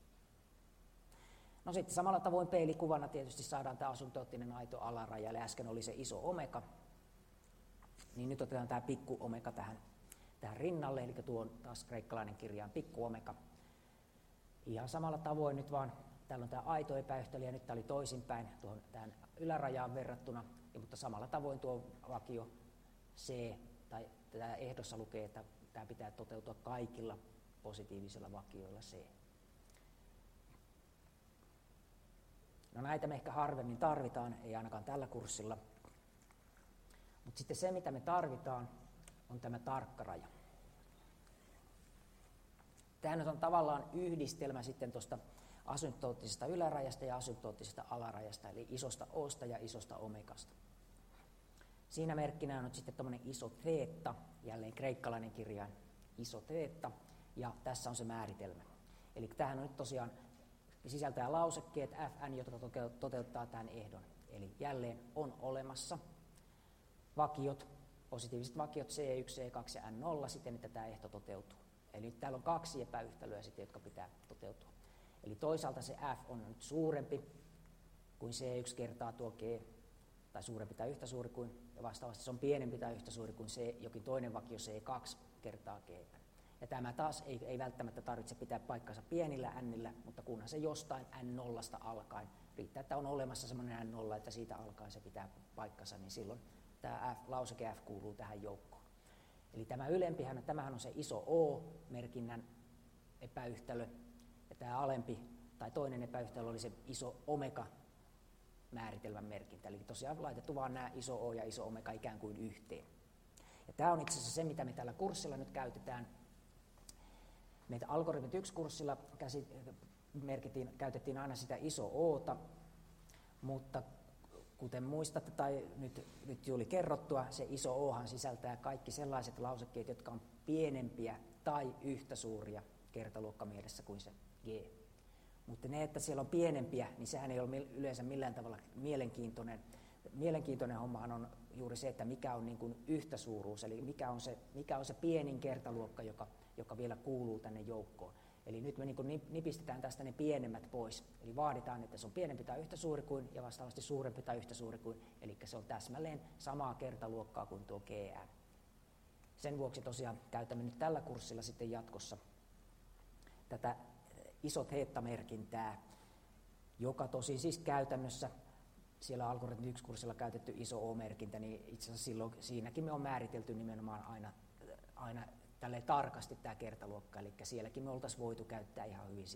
No sitten samalla tavoin peilikuvana tietysti saadaan tämä asymptoottinen aito alaraja, eli äsken oli se iso omega, niin nyt otetaan tämä pikku omega tähän rinnalle, eli tuo on taas kreikkalainen kirjain pikku omega. Ihan samalla tavoin nyt vaan, täällä on tämä aito epäyhtälö, ja nyt tämä oli toisinpäin tähän ylärajaan verrattuna, mutta samalla tavoin tuo vakio C, tai tämä ehdossa lukee, että tämä pitää toteutua kaikilla positiivisilla vakioilla C. No näitä me ehkä harvemmin tarvitaan, ei ainakaan tällä kurssilla. Mutta sitten se, mitä me tarvitaan, on tämä tarkkaraja. Tämä nyt on tavallaan yhdistelmä sitten tuosta asymptoottisesta ylärajasta ja asymptoottisesta alarajasta, eli isosta Osta ja isosta omegasta. Siinä merkkinä on nyt sitten tämmöinen iso teetta, jälleen kreikkalainen kirjain iso teetta, ja tässä on se määritelmä. Eli tämähän on nyt tosiaan sisältää lausekkeet Fn, jotka toteuttaa tämän ehdon. Eli jälleen on olemassa vakiot, positiiviset vakiot C1, C2 ja N0 siten, että tämä ehto toteutuu. Eli nyt täällä on 2 epäyhtälöä sitten, jotka pitää toteutua. Eli toisaalta se F on nyt suurempi kuin C1 kertaa tuo G, tai suurempi tai yhtä suuri kuin, ja vastaavasti se on pienempi tai yhtä suuri kuin jokin toinen vakio C2 kertaa G. Ja tämä taas ei välttämättä tarvitse pitää paikkansa pienillä Nillä, mutta kunhan se jostain N0 alkaen, riittää, että on olemassa semmoinen N0, että siitä alkaen se pitää paikkansa, niin silloin tämä lauseke F kuuluu tähän joukkoon. Eli tämä ylempihän, tämähän on se iso O-merkinnän epäyhtälö, ja tämä alempi tai toinen epäyhtälö oli se iso omega-määritelmän merkintä. Eli tosiaan laitettu vaan nämä iso O ja iso omega ikään kuin yhteen. Ja tämä on itse asiassa se, mitä me tällä kurssilla nyt käytetään. Meitä algoritmit 1-kurssilla käytettiin aina sitä iso O:ta, mutta kuten muistatte tai nyt juuri kerrottua, se iso Ohan sisältää kaikki sellaiset lausekkeet, jotka on pienempiä tai yhtä suuria kertaluokkamielessä kuin se G. Mutta ne, että siellä on pienempiä, niin sehän ei ole yleensä millään tavalla mielenkiintoinen. Mielenkiintoinen hommahan on juuri se, että mikä on niin kuin yhtäsuuruus, eli mikä on se pienin kertaluokka, joka vielä kuuluu tänne joukkoon. Eli nyt me niin nipistetään tästä ne pienemmät pois. Eli vaaditaan, että se on pienempi tai yhtä suuri kuin ja vastaavasti suurempi tai yhtä suuri kuin. Eli se on täsmälleen samaa kertaluokkaa kuin tuo GN. Sen vuoksi tosiaan käytämme nyt tällä kurssilla sitten jatkossa tätä iso theta-merkintää, joka tosi siis käytännössä siellä algoritmi 1-kurssilla käytetty iso O-merkintä, niin itse asiassa silloin siinäkin me on määritelty nimenomaan aina tälleen tarkasti tämä kertaluokka, eli sielläkin me oltaisiin voitu käyttää ihan hyvin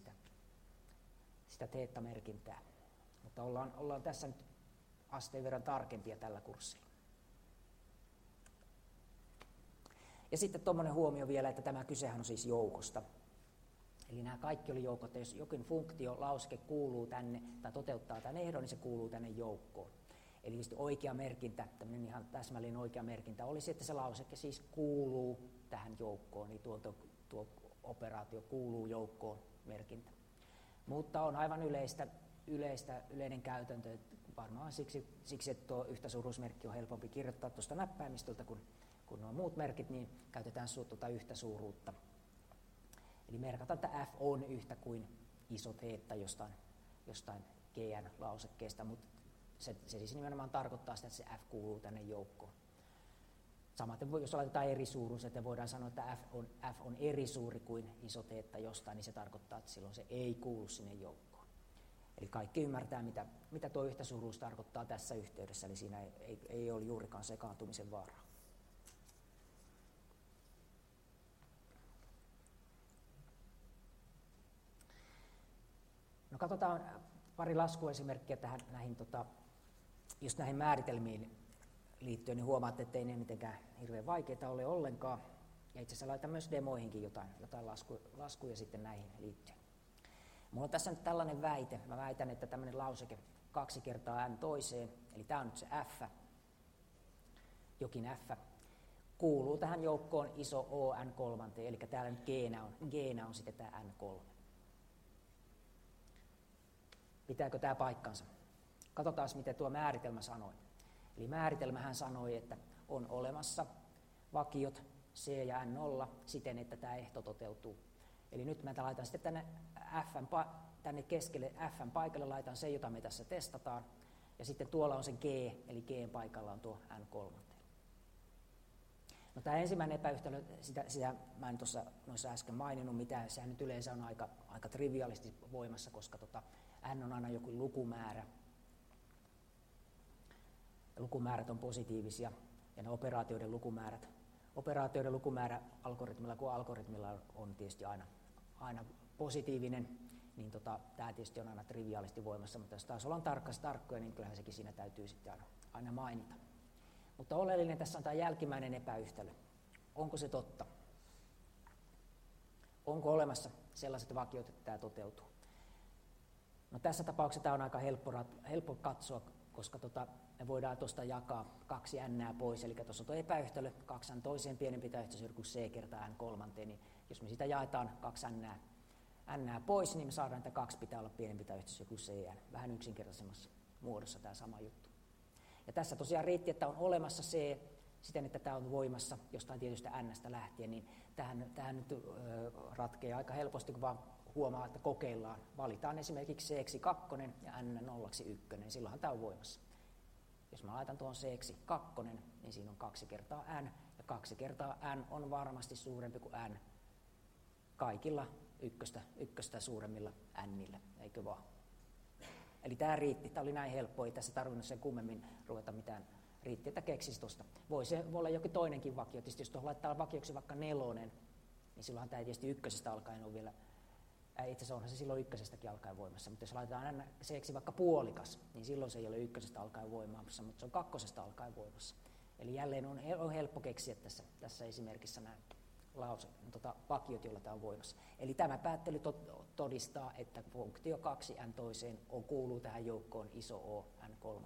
sitä theta-merkintää. Mutta ollaan tässä nyt asteen verran tarkempia tällä kurssilla. Ja sitten tuommoinen huomio vielä, että tämä kysehän on siis joukosta. Eli nämä kaikki oli joukko, että jos jokin funktio, lauseke kuuluu tänne tai toteuttaa tämän ehdon, niin se kuuluu tänne joukkoon. Eli just oikea merkintä, tämmöinen ihan täsmällinen oikea merkintä olisi, että se lauseke siis kuuluu tähän joukkoon, niin tuo operaatio kuuluu joukkoon merkintä. Mutta on aivan yleinen käytäntö, että varmaan siksi, että tuo yhtäsuuruusmerkki on helpompi kirjoittaa tuosta näppäimistöltä kun nuo muut merkit, niin käytetään tuota yhtä suuruutta. Eli merkataan, että f on yhtä kuin iso θ jostain gn-lausekkeesta, mutta se siis nimenomaan tarkoittaa sitä, että se f kuuluu tänne joukkoon. Samaten jos laitetaan eri suuruus, että voidaan sanoa, että f on eri suuri kuin iso θ jostain, niin se tarkoittaa, että silloin se ei kuulu sinne joukkoon. Eli kaikki ymmärtää, mitä tuo yhtäsuuruus tarkoittaa tässä yhteydessä, eli siinä ei ole juurikaan sekaantumisen vaaraa. No katsotaan pari laskuesimerkkiä just näihin määritelmiin liittyen, niin huomaatte, että ei ne mitenkään hirveän vaikeita ole ollenkaan. Ja itse asiassa laitan myös demoihinkin jotain laskuja sitten näihin liittyen. Mulla on tässä nyt tällainen väite. Mä väitän, että tämmöinen lauseke 2 kertaa n toiseen, eli tämä on nyt se f, jokin f, kuuluu tähän joukkoon iso O n3, eli täällä nyt g on sitten tämä n3. Pitääkö tämä paikkansa? Katsotaan, miten tuo määritelmä sanoi. Eli määritelmähän sanoi, että on olemassa vakiot c ja n0 siten, että tämä ehto toteutuu. Eli nyt mä laitan sitten tänne keskelle fn paikalle, laitan sen, jota me tässä testataan. Ja sitten tuolla on se g, eli gn paikalla on tuo n3. No tämä ensimmäinen epäyhtälö, sitä mä en tuossa noissa äsken maininnut mitään, sehän nyt yleensä on aika triviaalisti voimassa, koska n on aina joku lukumäärä. Lukumäärät on positiivisia ja ne operaatioiden lukumäärä algoritmilla, kun algoritmilla on tietysti aina positiivinen, niin tämä tietysti on aina triviaalisti voimassa, mutta jos taas ollaan tarkkoja, niin kyllähän sekin siinä täytyy sitten aina mainita. Mutta oleellinen tässä on tämä jälkimmäinen epäyhtälö. Onko se totta? Onko olemassa sellaiset vakiot, että tämä toteutuu? No tässä tapauksessa tämä on aika helppo katsoa, koska me voidaan tuosta jakaa 2 n pois, eli tuossa on tuo epäyhtälö, 2 n toiseen pienempi tai yhtä suuri kuin c kertaa n kolmanteen, niin jos me sitä jaetaan 2 n pois, niin me saadaan, että 2 pitää olla pienempi tai yhtä suuri kuin c, vähän yksinkertaisemmassa muodossa tämä sama juttu. Ja tässä tosiaan riitti, että on olemassa c siten, että tämä on voimassa jostain tietystä n:stä lähtien, niin tähän nyt ratkeaa aika helposti, kun vaan huomaa, että kokeillaan. Valitaan esimerkiksi c2 ja n0 1, niin silloinhan tämä on voimassa. Jos mä laitan tuon c2, niin siinä on 2 kertaa n, ja 2 kertaa n on varmasti suurempi kuin n kaikilla ykköstä suuremmilla nillä, eikö vaan? Eli tämä riitti, tämä oli näin helppo, ei tässä tarvinnut sen kummemmin ruveta mitään, riitti, että keksisi tuosta. Voi olla jokin toinenkin vakio, tietysti jos tuohon laittaa vakioksi vaikka 4, niin silloinhan tämä ei tietysti ykkösestä alkaen ole vielä, itse asiassa onhan se silloin ykkösestäkin alkaen voimassa, mutta jos laitetaan c vaikka puolikas, niin silloin se ei ole ykkösestä alkaen voimassa, mutta se on 2 alkaen voimassa. Eli jälleen on helppo keksiä tässä esimerkissä nämä vakiot, joilla tämä on voimassa. Eli tämä päättely todistaa, että funktio 2 n toiseen kuuluu tähän joukkoon iso O n3.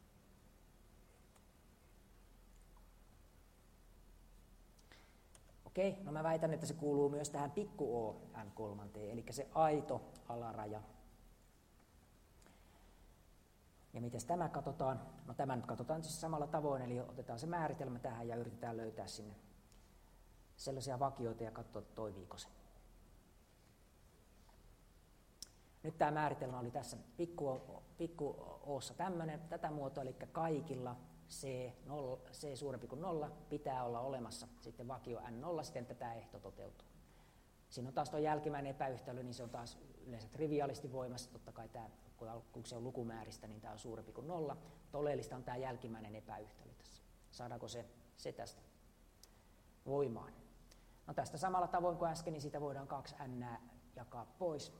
Okei, no mä väitän, että se kuuluu myös tähän pikku O n3, eli se aito alaraja. Ja miten tämä katsotaan? No tämä nyt katsotaan siis samalla tavoin, eli otetaan se määritelmä tähän ja yritetään löytää sinne sellaisia vakioita ja katsoa, toimiiko se. Nyt tämä määritelmä oli tässä pikku O:ssa tätä muotoa, eli kaikilla c suurempi kuin 0 pitää olla olemassa sitten vakio n0 siten, että tämä ehto toteutuu. Siinä on taas tuo jälkimmäinen epäyhtälö, niin se on taas yleensä triviaalisti voimassa, totta kai tämä, kun se on lukumääristä, niin tämä on suurempi kuin 0, mutta oleellista on tämä jälkimmäinen epäyhtälö tässä. Saadaanko se tästä voimaan? No tästä samalla tavoin kuin äsken, niin siitä voidaan 2 n jakaa pois.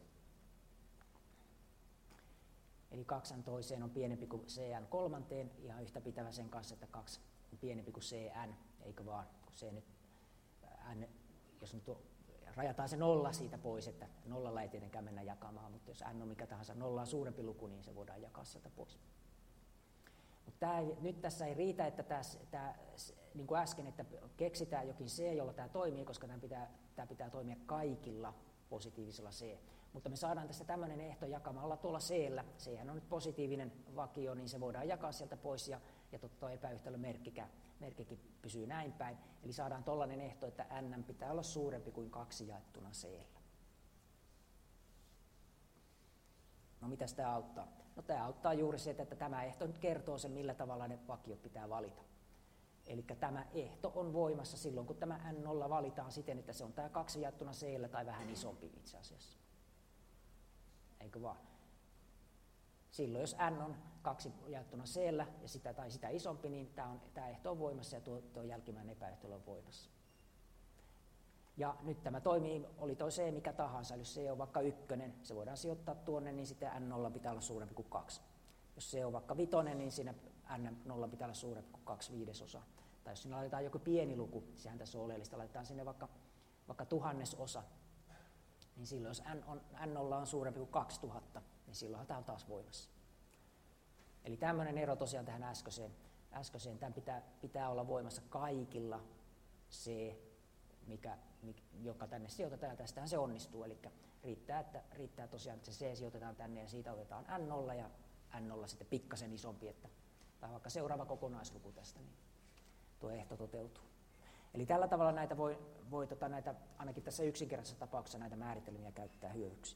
Eli 2 n toiseen on pienempi kuin cn kolmanteen, ihan yhtä pitävä sen kanssa, että 2 on pienempi kuin cn, eikö vaan, kun c nyt n, jos nyt rajataan se nolla siitä pois, että nollalla ei tietenkään mennä jakamaan, mutta jos n on mikä tahansa nollaa suurempi luku, niin se voidaan jakaa sieltä pois. Mutta nyt tässä ei riitä, että tämä niin kuin äsken, että keksitään jokin c, jolla tämä toimii, koska tämä pitää toimia kaikilla positiivisella c. Mutta me saadaan tästä tämmöinen ehto jakamalla tuolla c-llä. C-hän on nyt positiivinen vakio, niin se voidaan jakaa sieltä pois ja tuo epäyhtälön merkkikin pysyy näin päin. Eli saadaan tollainen ehto, että n pitää olla suurempi kuin 2 jaettuna c-llä. No mitäs tämä auttaa? No tämä auttaa juuri se, että tämä ehto nyt kertoo sen, millä tavalla ne vakiot pitää valita. Eli tämä ehto on voimassa silloin, kun tämä n0 valitaan siten, että se on tämä 2 jaettuna c-llä tai vähän isompi itse asiassa. Eikö vaan? Silloin jos n on 2 jaettuna c-llä ja sitä isompi, niin tämä ehto on voimassa ja tuo jälkimmäinen epäehtö on voimassa. Ja nyt tämä toimii, oli toi c mikä tahansa, eli jos c on vaikka 1, se voidaan sijoittaa tuonne, niin sitten n0 pitää olla suurempi kuin 2. Jos c on vaikka 5, niin siinä n0 pitää olla suurempi kuin 2/5. Tai jos siinä laitetaan joku pieni luku, sehän tässä on oleellista, laitetaan sinne vaikka 1000, niin silloin jos n0 on suurempi kuin 2000, niin silloinhan tämä on taas voimassa. Eli tämmöinen ero tosiaan tähän äskeiseen tämän pitää olla voimassa kaikilla c, joka tänne sijoitetaan, ja tästähän se onnistuu. Eli riittää tosiaan, että se c sijoitetaan tänne ja siitä otetaan n0 ja n0 sitten pikkasen isompi, tai vaikka seuraava kokonaisluku tästä, niin tuo ehto toteutuu. Eli tällä tavalla näitä voi näitä, ainakin tässä yksinkertaisessa tapauksessa näitä määritelmiä käyttää hyödyksi.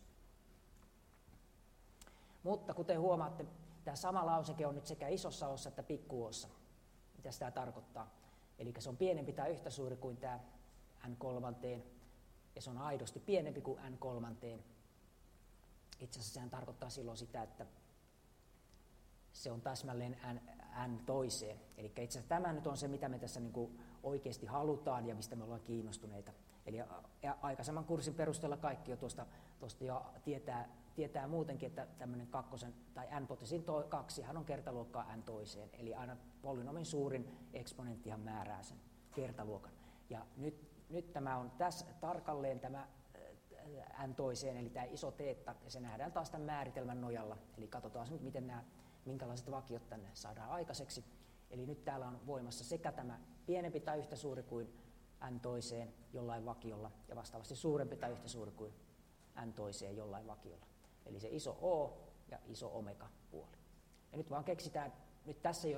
Mutta kuten huomaatte, tämä sama lauseke on nyt sekä isossa ossa että pikkuossa. Mitä tämä tarkoittaa? Eli se on pienempi tai yhtä suuri kuin tämä n3, ja se on aidosti pienempi kuin n3. Itse asiassa sehän tarkoittaa silloin sitä, että se on täsmälleen n toiseen. Eli itse asiassa tämä nyt on se, mitä me tässä niin kuin oikeasti halutaan ja mistä me ollaan kiinnostuneita. Eli aikaisemman kurssin perusteella kaikki jo tuosta jo tietää muutenkin, että tämmöinen n-potenssiin 2 on kertaluokkaa n toiseen. Eli aina polynomin suurin eksponenttihan määrää sen kertaluokan. Ja nyt tämä on tässä tarkalleen tämä n toiseen, eli tämä iso teetta, ja se nähdään taas tämän määritelmän nojalla. Eli katsotaan nyt, minkälaiset vakiot tänne saadaan aikaiseksi. Eli nyt täällä on voimassa sekä tämä pienempi tai yhtä suuri kuin n toiseen jollain vakiolla, ja vastaavasti suurempi tai yhtä suuri kuin n toiseen jollain vakiolla. Eli se iso O ja iso omega puoli. Ja nyt vaan keksitään, nyt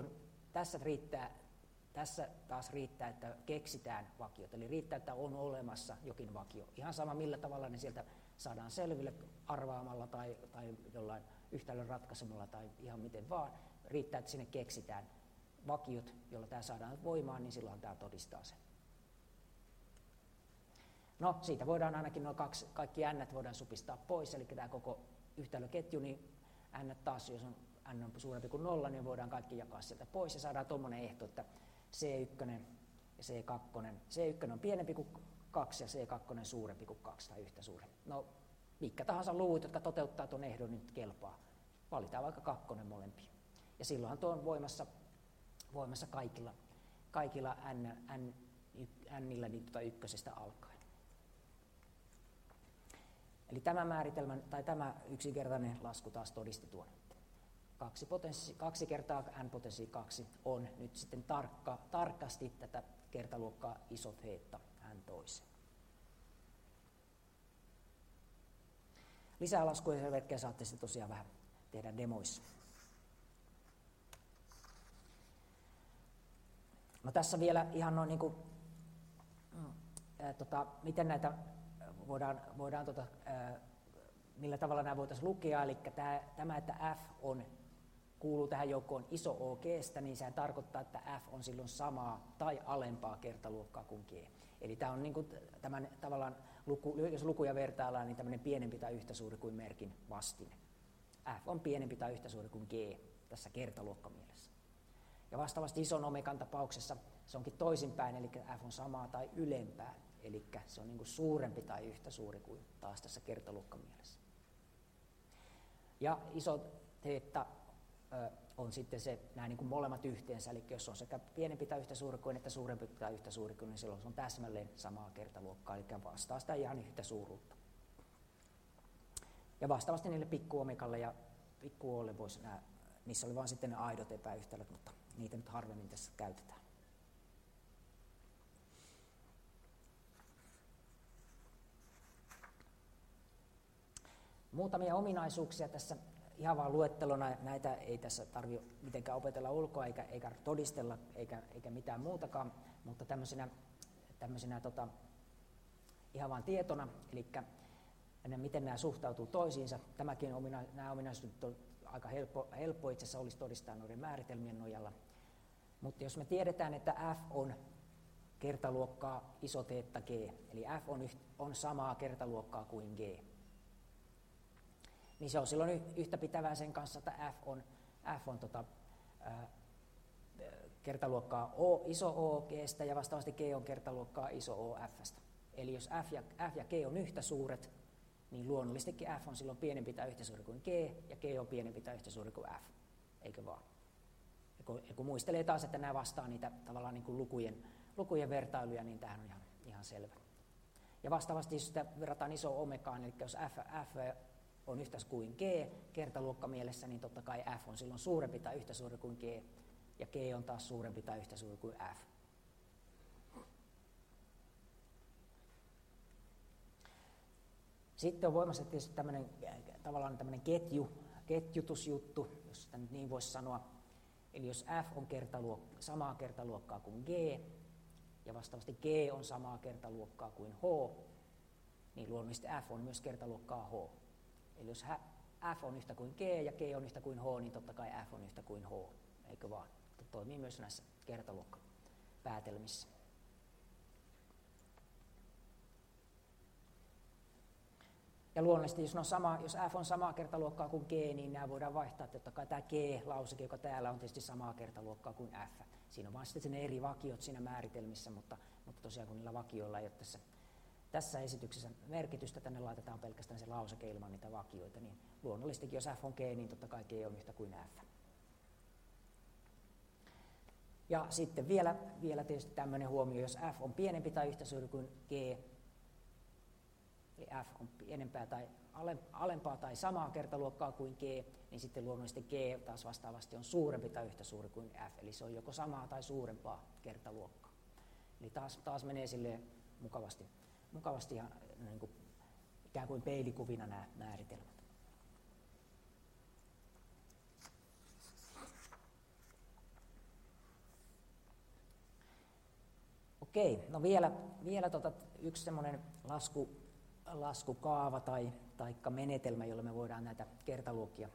tässä taas riittää, että keksitään vakiot. Eli riittää, että on olemassa jokin vakio. Ihan sama millä tavalla ne sieltä saadaan selville arvaamalla tai jollain yhtälön ratkaisemalla tai ihan miten vaan. Riittää, että sinne keksitään vakiot, jolla tämä saadaan voimaan, niin silloin tämä todistaa sen. No, siitä voidaan ainakin nuo kaikki n voidaan supistaa pois, eli tämä koko yhtälöketju, niin n taas, jos n on suurempi kuin 0, niin voidaan kaikki jakaa sieltä pois ja saadaan tuommoinen ehto, että C1 ja C2, C1 on pienempi kuin 2 ja C2 suurempi kuin 2 tai yhtä suurempi. No, mitkä tahansa luvut, jotka toteuttaa tuon ehdon, niin nyt kelpaa. Valitaan vaikka 2 molempia. Ja silloinhan tuo on voimassa kaikilla nillä niin ykkösestä alkaen. Eli tämä määritelmä tai tämä yksinkertainen lasku taas todisti tuon. 2 kertaa n potenssi 2 on nyt sitten tarkasti tätä kertaluokkaa iso teetta n toiseen. Lisää laskuja ja verkkejä saatte sitten tosiaan vähän tehdä demoissa. No tässä vielä ihan noin niin kuin, miten näitä voidaan millä tavalla nämä voitaisiin lukea, eli tämä, että f kuuluu tähän joukkoon iso O G:stä, niin sehän tarkoittaa, että f on silloin samaa tai alempaa kertaluokkaa kuin g. Eli tämä on niin kuin tämän tavallaan, jos lukuja vertaillaan, niin tämmöinen pienempi tai yhtä suuri kuin merkin vastine. F on pienempi tai yhtä suuri kuin g tässä kertaluokkamielessä. Ja vastaavasti ison omegan tapauksessa se onkin toisinpäin, eli f on samaa tai ylempää. Eli se on niin kuin suurempi tai yhtä suuri kuin taas tässä kertaluokkamielessä. Ja iso teetta on sitten nämä niin kuin molemmat yhteensä, eli jos on sekä pienempi tai yhtä suuri kuin että suurempi tai yhtä suuri kuin, niin silloin se on täsmälleen samaa kertaluokkaa, eli vastaa sitä ihan yhtä suuruutta. Ja vastaavasti niille pikku-omikalle ja pikku-oolle niissä oli vain sitten ne aidot epäyhtälöt, mutta niitä nyt harvemmin tässä käytetään. Muutamia ominaisuuksia tässä ihan vaan luettelona. Näitä ei tässä tarvitse mitenkään opetella ulkoa eikä todistella eikä mitään muutakaan, mutta tämmöisenä ihan vaan tietona, eli miten nämä suhtautuu toisiinsa. Nämä ominaisuudet on aika helppo itse asiassa olisi todistaa noiden määritelmien nojalla. Mutta jos me tiedetään, että f on kertaluokkaa iso teetta g, eli f on samaa kertaluokkaa kuin g, niin se on silloin yhtä pitävää sen kanssa, että f on kertaluokkaa iso O G:stä ja vastaavasti G on kertaluokkaa iso O F:stä. Eli jos F ja G on yhtä suuret, niin luonnollisestikin F on silloin pienempi tai yhtä suuri kuin G, ja G on pienempi tai yhtä suuri kuin F, eikö vaan? Ja kun muistelee taas, että nämä vastaa niitä tavallaan niin kuin lukujen vertailuja, niin tämähän on ihan selvä. Ja vastaavasti, jos sitä verrataan iso omegaan, eli jos F on yhtä kuin G kertaluokkamielessä, niin totta kai F on silloin suurempi tai yhtä suuri kuin G, ja G on taas suurempi tai yhtä suuri kuin F. Sitten on voimassa tietysti tavallaan tämmöinen ketjutusjuttu, jos sitä nyt niin voisi sanoa. Eli jos F on samaa kertaluokkaa kuin G, ja vastaavasti G on samaa kertaluokkaa kuin H, niin luonnollisesti F on myös kertaluokkaa H. Eli jos F on yhtä kuin G ja G on yhtä kuin H, niin totta kai F on yhtä kuin H, eikö vaan? Tämä toimii myös näissä kertaluokkapäätelmissä. Ja luonnollisesti, jos F on samaa kertaluokkaa kuin G, niin nämä voidaan vaihtaa. Totta kai tämä G-lauseke, joka täällä on tietysti samaa kertaluokkaa kuin F. Siinä on vain sitten ne eri vakiot siinä määritelmissä, mutta tosiaan kun niillä vakioilla ei ole tässä esityksessä merkitystä, tänne laitetaan pelkästään se lauseke ilman niitä vakioita, niin luonnollisestikin jos F on G, niin totta kai G on yhtä kuin F. Ja sitten vielä tietysti tämmöinen huomio, jos F on pienempi tai yhtä suuri kuin G, eli F on pienempää tai alempaa tai samaa kertaluokkaa kuin G, niin sitten luonnollisesti G taas vastaavasti on suurempi tai yhtä suuri kuin F, eli se on joko samaa tai suurempaa kertaluokkaa. Eli taas menee silleen mukavasti ihan niin kuin ikään kuin peilikuvina nämä määritelmät. Okei, no vielä yksi semmoinen laskukaava tai menetelmä, jolla me voidaan näitä kertaluokkia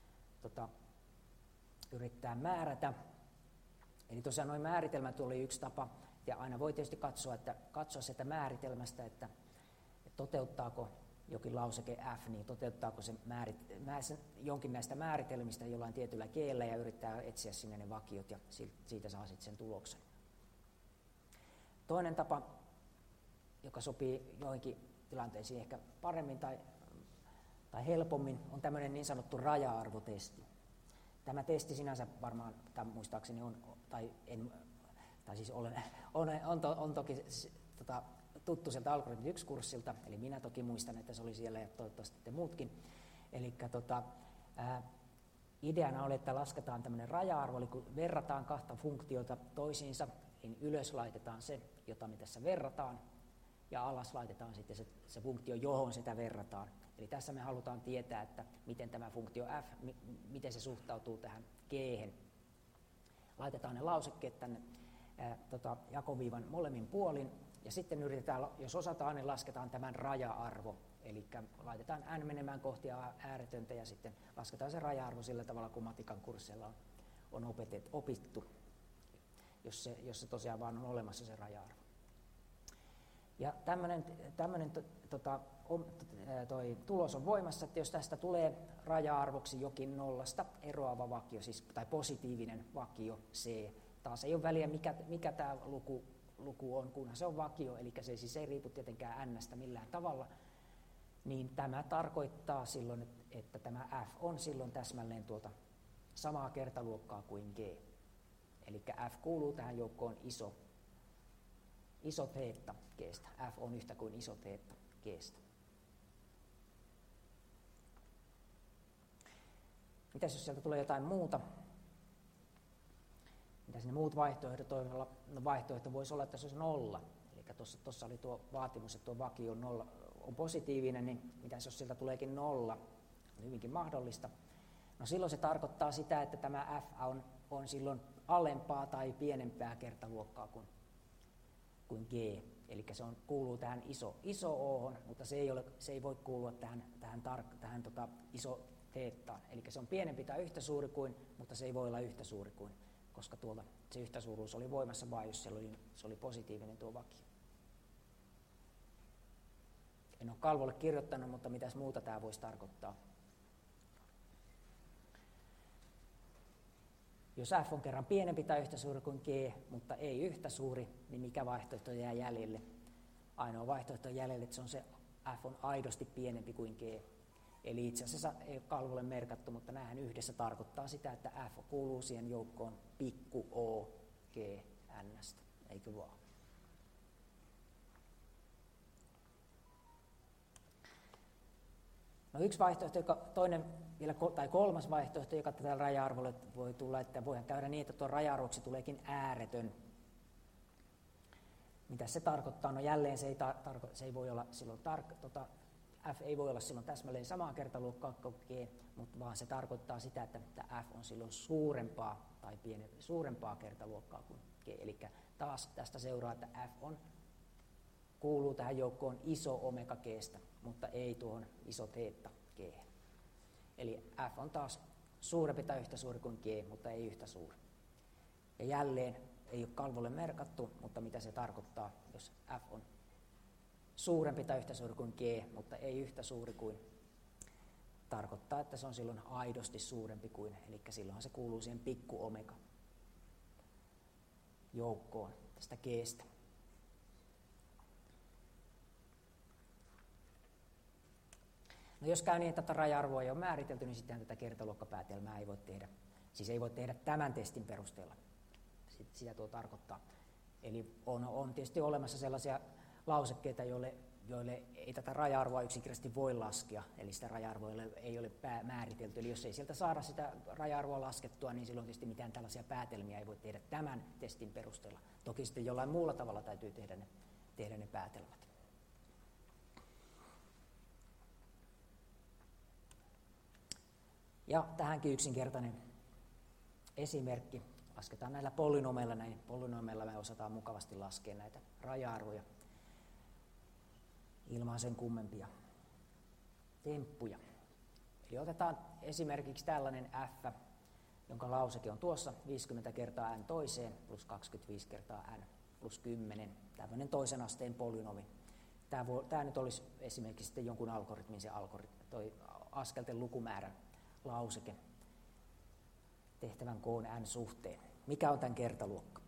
yrittää määrätä. Eli tosiaan nuo määritelmät oli yksi tapa, ja aina voi tietysti katsoa sitä määritelmästä, että toteuttaako jokin lauseke F, niin toteuttaako se jonkin näistä määritelmistä jollain tietyllä kielellä ja yrittää etsiä sinne ne vakiot ja siitä saa sitten sen tuloksen. Toinen tapa, joka sopii joihinkin tilanteisiin ehkä paremmin tai helpommin, on tämmöinen niin sanottu raja-arvotesti. Tämä testi sinänsä varmaan, muistaakseni on toki tuttu sieltä Algoritmit 1-kurssilta, eli minä toki muistan, että se oli siellä ja toivottavasti te muutkin. Eli ideana oli, että lasketaan tämmöinen raja-arvo, eli kun verrataan kahta funktiota toisiinsa, niin ylös laitetaan se, jota me tässä verrataan, ja alas laitetaan sitten se funktio, johon sitä verrataan. Eli tässä me halutaan tietää, että miten tämä funktio f, miten se suhtautuu tähän g-hen. Laitetaan ne lausekkeet tänne jakoviivan molemmin puolin, ja sitten yritetään, jos osataan, niin lasketaan tämän raja-arvo. Eli laitetaan n menemään kohti ääretöntä, ja sitten lasketaan se raja-arvo sillä tavalla, kun matikan kursseilla on opittu, jos se tosiaan vaan on olemassa se raja-arvo. Ja tämmöinen tulos on voimassa, että jos tästä tulee raja-arvoksi jokin nollasta eroava vakio, siis, tai positiivinen vakio c, taas ei ole väliä mikä tämä luku on, kunhan se on vakio, eli se siis ei riipu tietenkään n:stä millään tavalla, niin tämä tarkoittaa silloin, että tämä f on silloin täsmälleen tuolta samaa kertaluokkaa kuin G. Eli F kuuluu tähän joukkoon iso teetta G:stä. F on yhtä kuin iso teetta G:stä. Mitäs jos sieltä tulee jotain muuta? Mitäs ne muut vaihtoehdot olla? No vaihtoehto voisi olla, että se olisi 0. Eli tuossa oli tuo vaatimus, että tuo vakio on, 0, on positiivinen, niin mitäs jos sieltä tuleekin 0? On hyvinkin mahdollista. No silloin se tarkoittaa sitä, että tämä F on silloin alempaa tai pienempää kertaluokkaa kuin G. Eli se kuuluu tähän iso O:hon, mutta se ei voi kuulua tähän iso teettaan. Eli se on pienempi tai yhtä suuri kuin, mutta se ei voi olla yhtä suuri kuin, koska se yhtäsuuruus oli voimassa vain, jos se oli positiivinen tuo vakio. En ole kalvolle kirjoittanut, mutta mitäs muuta tämä voisi tarkoittaa. Jos F on kerran pienempi tai yhtä suuri kuin G, mutta ei yhtä suuri, niin mikä vaihtoehto jää jäljelle? Ainoa vaihtoehto jäljelle, että se F on aidosti pienempi kuin G. Eli itse asiassa ei ole kalvolle merkattu, mutta näähän yhdessä tarkoittaa sitä, että F kuuluu siihen joukkoon pikku o G N:stä, eikö vaan? No yksi vaihtoehto, kolmas vaihtoehto, joka tällä raja-arvolle voi tulla, että voihan käydä niin, että tuon raja-arvoksi tuleekin ääretön. Mitä se tarkoittaa? No jälleen se ei voi olla silloin F ei voi olla silloin täsmälleen samaa kertaluokkaa kuin G, mutta vaan se tarkoittaa sitä, että F on silloin suurempaa kertaluokkaa kuin G. Eli taas tästä seuraa, että F kuuluu tähän joukkoon iso omega G:stä, mutta ei tuohon iso teetta G. Eli F on taas suurempi tai yhtä suuri kuin G, mutta ei yhtä suuri. Ja jälleen ei ole kalvolle merkattu, mutta mitä se tarkoittaa, jos F on suurempi tai yhtä suuri kuin G, mutta ei yhtä suuri kuin, tarkoittaa, että se on silloin aidosti suurempi kuin, eli silloinhan se kuuluu siihen pikku omega joukkoon tästä G:stä. No jos käy niin, että tätä raja-arvoa ei ole määritelty, niin sitten tätä kertaluokkapäätelmää ei voi tehdä. Siis ei voi tehdä tämän testin perusteella. Sitä tuo tarkoittaa. Eli on tietysti olemassa sellaisia lausekkeita, joille ei tätä raja-arvoa yksinkertaisesti voi laskea, eli sitä raja-arvoa ei ole määritelty. Eli jos ei sieltä saada sitä raja-arvoa laskettua, niin silloin tietysti mitään tällaisia päätelmiä ei voi tehdä tämän testin perusteella. Toki sitten jollain muulla tavalla täytyy tehdä ne päätelmät. Ja tähänkin yksinkertainen esimerkki. Lasketaan näillä polynomeilla. Näin polynomeilla me osataan mukavasti laskea näitä raja-arvoja ilman sen kummempia temppuja. Eli otetaan esimerkiksi tällainen f, jonka lauseke on tuossa 50 kertaa n toiseen plus 25 kertaa n plus 10. Tämmöinen toisen asteen polynomi. Tämä nyt olisi esimerkiksi sitten jonkun algoritmin toi askelten lukumäärän lauseke tehtävän koon n suhteen. Mikä on tämän kertaluokka?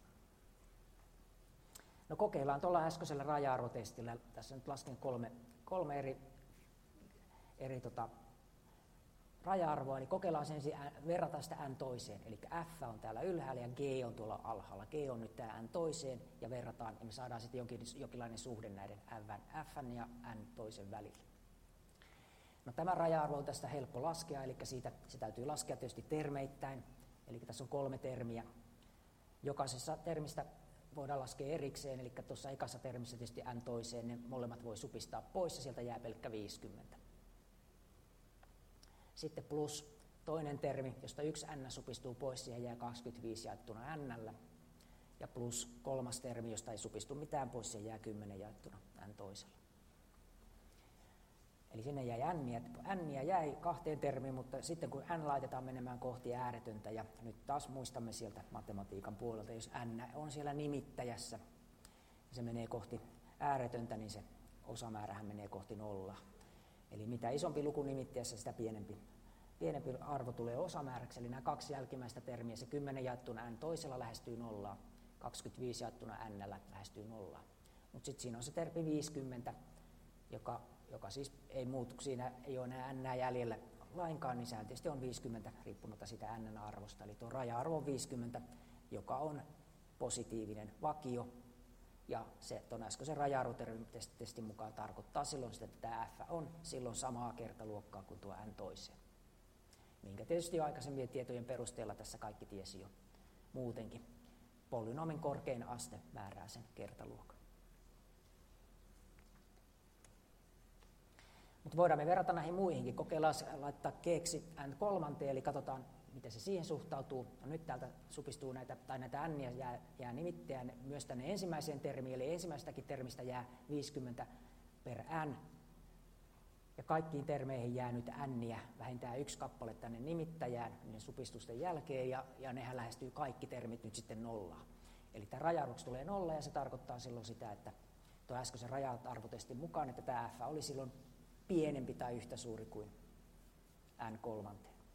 No kokeillaan tuolla äskeisellä raja-arvotestillä. Tässä nyt lasken kolme eri raja-arvoa, niin kokeillaan sen verrata sitä n toiseen. Eli f on täällä ylhäällä ja g on tuolla alhaalla. G on nyt tämä n toiseen ja verrataan, ja me saadaan sitten jonkinlainen suhde näiden fn ja n toisen välillä. No tämä raja-arvo on tästä helppo laskea, eli se täytyy laskea tietysti termeittäin. Eli tässä on 3 termiä. Jokaisessa termistä voidaan laskea erikseen, eli tuossa ekassa termissä tietysti n toiseen, ne molemmat voi supistaa pois ja sieltä jää pelkkä 50. Sitten plus toinen termi, josta yksi n supistuu pois, siihen jää 25 jaettuna n. Ja plus kolmas termi, josta ei supistu mitään pois, siihen jää 10 jaettuna n toisella. Eli sinne jäi n jäi 2 termiin, mutta sitten kun n laitetaan menemään kohti ääretöntä, ja nyt taas muistamme sieltä matematiikan puolelta, jos n on siellä nimittäjässä, ja se menee kohti ääretöntä, niin se osamäärähän menee kohti nollaa. Eli mitä isompi luku nimittäjässä, sitä pienempi arvo tulee osamääräksi, eli nämä 2 jälkimmäistä termiä, se 10 jaettuna n toisella lähestyy nollaa, 25 jaettuna n lähestyy nollaa. Mutta sitten siinä on se termi 50, joka siis ei muutu, siinä ei ole enää n jäljellä, lainkaan, niin sehän tietysti on 50 riippumatta siitä n-arvosta. Eli tuo raja-arvo on 50, joka on positiivinen vakio. Ja se tuon äskeisen raja-arvotestin mukaan tarkoittaa silloin sitä, että tämä f on silloin samaa kertaluokkaa kuin tuo n toiseen. Minkä tietysti jo aikaisempien tietojen perusteella tässä kaikki tiesi jo muutenkin. Polynoomin korkein aste määrää sen kertaluokan. Mutta voidaan me verrata näihin muihinkin. Kokeillaan laittaa keeksi n3, eli katsotaan, miten se siihen suhtautuu. No nyt täältä supistuu näitä n jää nimittäjään myös tänne ensimmäiseen termiin, eli ensimmäisestäkin termistä jää 50 per n. Ja kaikkiin termeihin jää nyt n vähintään yksi kappale tänne nimittäjään niin supistusten jälkeen, ja nehän lähestyy kaikki termit nyt sitten nollaan. Eli tämä raja-arvoksi tulee 0, ja se tarkoittaa silloin sitä, että tuo äskeisen raja-arvotestin mukaan, että tämä f oli silloin pienempi tai yhtä suuri kuin n3.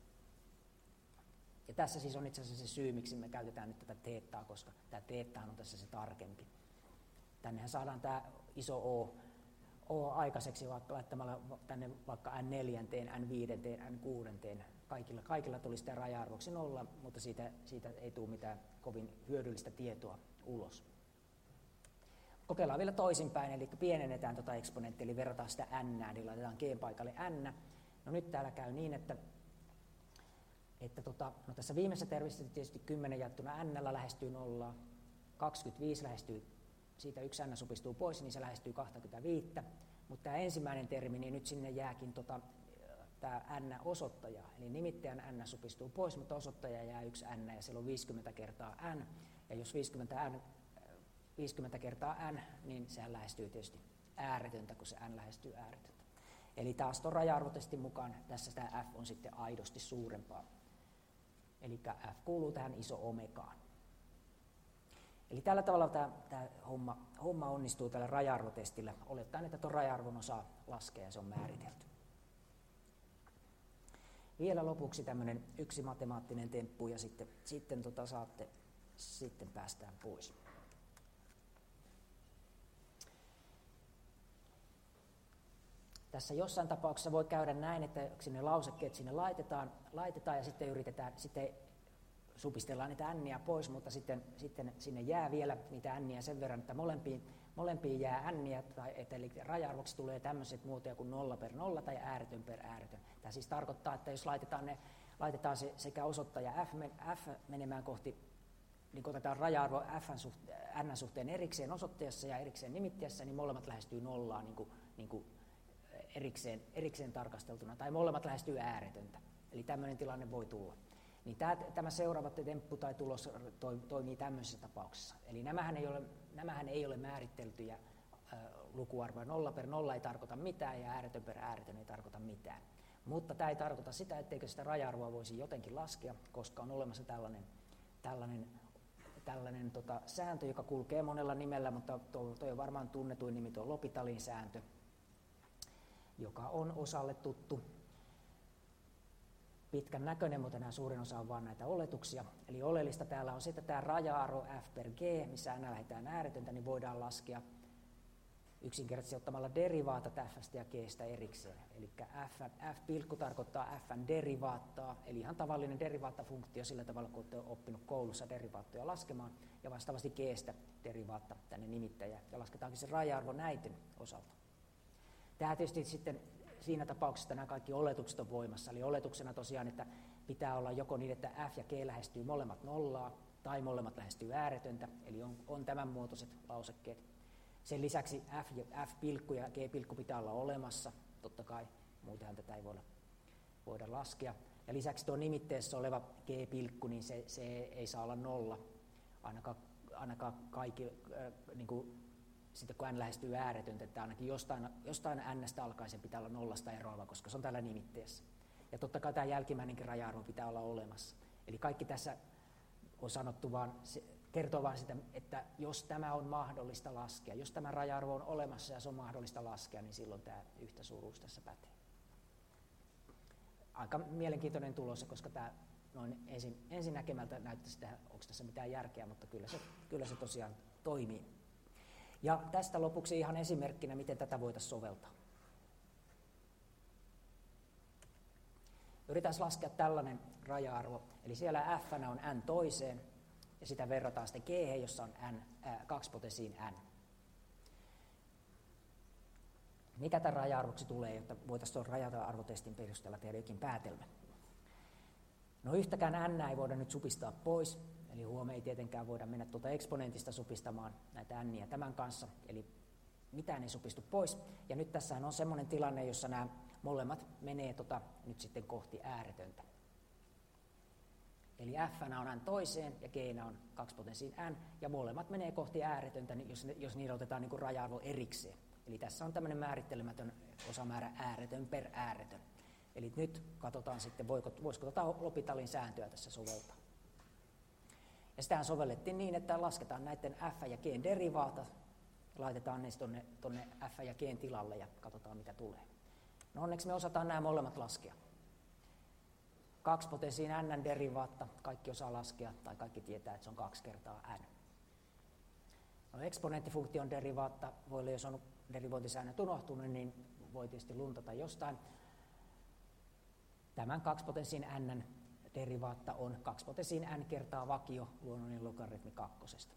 Ja tässä siis on itse asiassa se syy, miksi me käytetään nyt tätä teettaa, koska tämä teettahan on tässä se tarkempi. Tännehän saadaan tämä iso O aikaiseksi laittamalla tänne vaikka n4, n5, n6. Kaikilla tulisi tämä raja-arvoksi 0, mutta siitä ei tule mitään kovin hyödyllistä tietoa ulos. Kokeillaan vielä toisinpäin, eli pienennetään tuota eksponenttia, eli verrataan sitä n, eli laitetaan g paikalle n. No nyt täällä käy niin, että no tässä viimeisessä termissä tietysti 10 jaettuna n lähestyy 0, 25 lähestyy, siitä yksi n supistuu pois, niin se lähestyy 25, mutta tämä ensimmäinen termi, niin nyt sinne jääkin tämä n-osoittaja, eli nimittäjän n supistuu pois, mutta osoittaja jää yksi n, ja siellä on 50 kertaa n, ja jos 50 kertaa n, niin sehän lähestyy tietysti ääretöntä, kun se n lähestyy ääretöntä. Eli taas tuon raja-arvotestin mukaan tässä tämä f on sitten aidosti suurempaa. Eli f kuuluu tähän iso omegaan. Eli tällä tavalla tämä homma onnistuu tällä raja-arvotestillä. Olettaen, että tuon raja-arvon osaa laskea ja se on määritelty. Vielä lopuksi tämmöinen yksi matemaattinen temppu ja sitten päästään pois. Tässä jossain tapauksessa voi käydä näin, että sinne lausekkeet sinne laitetaan ja sitten yritetään, supistellaan niitä n pois, mutta sitten sinne jää vielä niitä n sen verran, että molempiin jää n, eli raja-arvoksi tulee tämmöiset muotoja kuin 0 per 0 tai ääretön per ääretön. Tämä siis tarkoittaa, että jos laitetaan se sekä osoittaja f menemään kohti, niin kun otetaan raja-arvo n suhteen erikseen osoittajassa ja erikseen nimittäjässä, niin molemmat lähestyy nollaan niin kuin erikseen tarkasteltuna, tai molemmat lähestyy ääretöntä. Eli tämmöinen tilanne voi tulla. Niin tämä seuraava temppu tai tulos toimii tämmöisessä tapauksessa. Eli nämähän ei ole määriteltyjä lukuarvoja. 0 per 0 ei tarkoita mitään ja ääretön per ääretön ei tarkoita mitään. Mutta tämä ei tarkoita sitä, etteikö sitä raja-arvoa voisi jotenkin laskea, koska on olemassa tällainen sääntö, joka kulkee monella nimellä, mutta tuo on varmaan tunnetuin nimi, tuo L'Hopitalin sääntö, joka on osalle tuttu. Pitkän näköinen, mutta nämä suurin osa on vain näitä oletuksia. Eli oleellista täällä on se, että tämä raja-arvo f per g, missä n lähdetään ääretöntä, niin voidaan laskea yksinkertaisesti ottamalla derivaatat f:stä ja g:stä erikseen. Eli f' tarkoittaa fn derivaattaa, eli ihan tavallinen derivaattafunktio sillä tavalla, kun olette oppinut koulussa derivaattoja laskemaan, ja vastaavasti g:stä derivaatta tänne nimittäjään, ja lasketaankin se raja-arvo näiden osalta. Tämä tietysti sitten siinä tapauksessa nämä kaikki oletukset on voimassa, eli oletuksena tosiaan, että pitää olla joko niin, että f ja g lähestyy molemmat nollaa, tai molemmat lähestyy ääretöntä, eli on tämän muotoiset lausekkeet. Sen lisäksi f' ja g' pitää olla olemassa, totta kai, muutenhan tätä ei voida laskea. Ja lisäksi tuo nimitteessä oleva g', niin se ei saa olla nolla, ainakaan kaikki, niin kuin, sitten kun n lähestyy ääretöntä, että ainakin jostain n:stä alkaen sen pitää olla nollasta eroava, koska se on täällä nimitteessä. Ja totta kai tämä jälkimmäinenkin raja-arvo pitää olla olemassa. Eli kaikki tässä on sanottu kertoo vain sitä, että jos tämä on mahdollista laskea, jos tämä raja-arvo on olemassa ja se on mahdollista laskea, niin silloin tämä yhtäsuuruus tässä pätee. Aika mielenkiintoinen tulos, koska tämä noin ensin näkemältä näyttäisi, että onko tässä mitään järkeä, mutta kyllä se tosiaan toimii. Ja tästä lopuksi ihan esimerkkinä, miten tätä voitaisiin soveltaa. Yritän laskea tällainen raja-arvo, eli siellä f on n toiseen, ja sitä verrataan sitten g, jossa on kaksipotenssiin n. Mikä tämän raja-arvoksi tulee, jotta voitaisiin tuon raja-arvotestin perusteella tehdä jokin päätelmä? No yhtäkään n ei voida nyt supistaa pois, eli huom ei tietenkään voida mennä tuota eksponentista supistamaan näitä n tämän kanssa, eli mitään ei supistu pois. Ja nyt tässä on semmoinen tilanne, jossa nämä molemmat menee nyt sitten kohti ääretöntä. Eli f on n toiseen ja g on kaksipotenssiin n, ja molemmat menee kohti ääretöntä, jos niillä otetaan niin kuin raja-arvo erikseen. Eli tässä on tämmöinen määrittelemätön osamäärä ääretön per ääretön. Eli nyt katsotaan sitten, voisiko L'Hopitalin sääntöä tässä soveltaa. Ja sitähän sovellettiin niin, että lasketaan näiden f ja g derivaata, laitetaan ne tuonne f ja g tilalle ja katsotaan mitä tulee. No onneksi me osataan nämä molemmat laskea. Kaksipotenssiin n derivaatta, kaikki osaa laskea, tai kaikki tietää, että se on 2 kertaa n. No eksponenttifunktion derivaatta, voi olla, jos on derivointisäännöt unohtunut, niin voi tietysti luntata jostain. Tämän kaksipotenssiin n derivaatta on kaksipotenssiin n kertaa vakio luonnollinen logaritmi 2.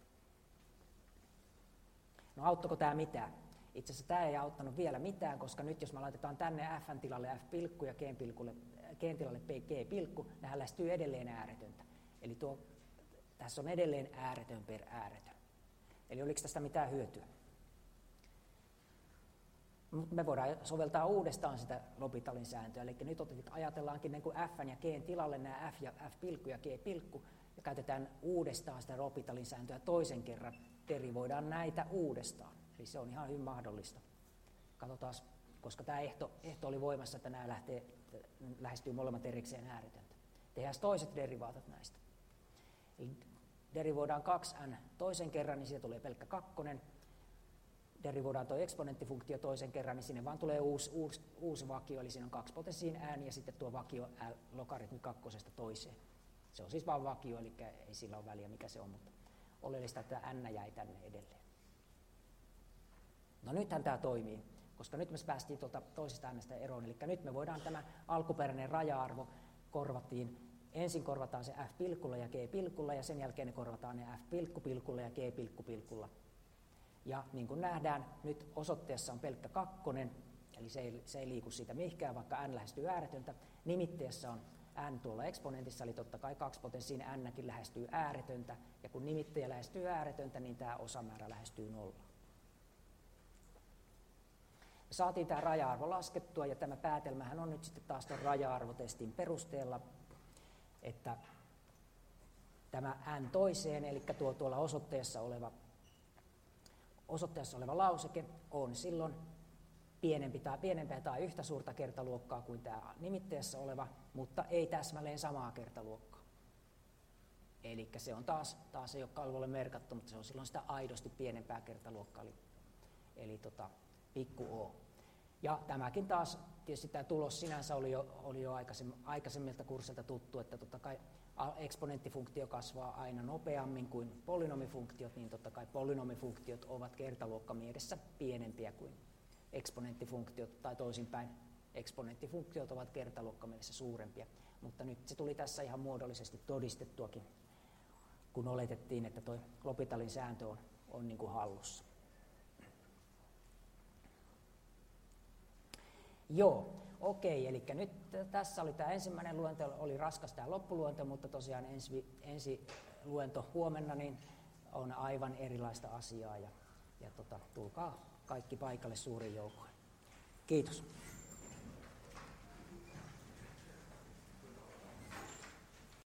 No auttoiko tämä mitään? Itse asiassa tämä ei auttanut vielä mitään, koska nyt jos me laitetaan tänne f tilalle f pilkku ja g tilalle g pilkku, nehän lähestyy edelleen ääretöntä. Eli tässä on edelleen ääretön per ääretön. Eli oliko tästä mitään hyötyä? Me voidaan soveltaa uudestaan sitä L'Hopitalin sääntöä, eli nyt ajatellaankin niin kuin f ja g tilalle nämä f ja f pilkku ja g pilkku, ja käytetään uudestaan sitä L'Hopitalin sääntöä toisen kerran, derivoidaan näitä uudestaan. Eli se on ihan hyvin mahdollista. Katsotaan, koska tämä ehto oli voimassa, että nämä lähestyy molemmat erikseen ääretöntä. Tehdään toiset derivaatat näistä. Eli derivoidaan 2n toisen kerran, niin siitä tulee pelkkä 2. Derivoidaan tuo eksponenttifunktio toisen kerran, niin sinne vaan tulee uusi vakio, eli siinä on kaksipotenssiin n ja sitten tuo vakio logaritmi 2 toiseen. Se on siis vain vakio, eli ei sillä ole väliä mikä se on, mutta oleellista, että n jäi tänne edelleen. No nythän tämä toimii, koska nyt me päästiin tuolta toisesta n:stä eroon, eli nyt me voidaan tämä alkuperäinen raja-arvo ensin korvataan se f pilkulla ja g pilkulla, ja sen jälkeen ne korvataan ne f pilkku pilkulla ja g pilkku pilkulla. Ja niin kuin nähdään, nyt osoitteessa on pelkkä 2, eli se ei liiku siitä mihinkään, vaikka n lähestyy ääretöntä. Nimitteessä on n tuolla eksponentissa, eli totta kai kaksipotenssiin n-kin lähestyy ääretöntä, ja kun nimittäjä lähestyy ääretöntä, niin tämä osamäärä lähestyy 0. Me saatiin tämä raja-arvo laskettua, ja tämä päätelmähän on nyt sitten taas tuon raja-arvotestin perusteella, että tämä n toiseen, eli tuolla osoitteessa oleva lauseke on silloin pienempää tai yhtä suurta kertaluokkaa kuin tämä nimittäjässä oleva, mutta ei täsmälleen samaa kertaluokkaa. Eli se on taas ei ole kalvolle merkattu, mutta se on silloin sitä aidosti pienempää kertaluokkaa, eli pikku o. Ja tämäkin taas, tietysti tämä tulos sinänsä oli jo aikaisemmilta kurssilta tuttu, että totta kai eksponenttifunktio kasvaa aina nopeammin kuin polynomifunktiot, niin totta kai polynomifunktiot ovat kertaluokkamielessä pienempiä kuin eksponenttifunktiot, tai toisinpäin eksponenttifunktiot ovat kertaluokkamielessä suurempia. Mutta nyt se tuli tässä ihan muodollisesti todistettuakin, kun oletettiin, että tuo L'Hopitalin sääntö on niin kuin hallussa. Joo, okei, eli nyt tässä oli tämä ensimmäinen luento, oli raskas tämä loppuluento, mutta tosiaan ensi luento huomenna niin on aivan erilaista asiaa ja tulkaa kaikki paikalle suurin joukoin. Kiitos.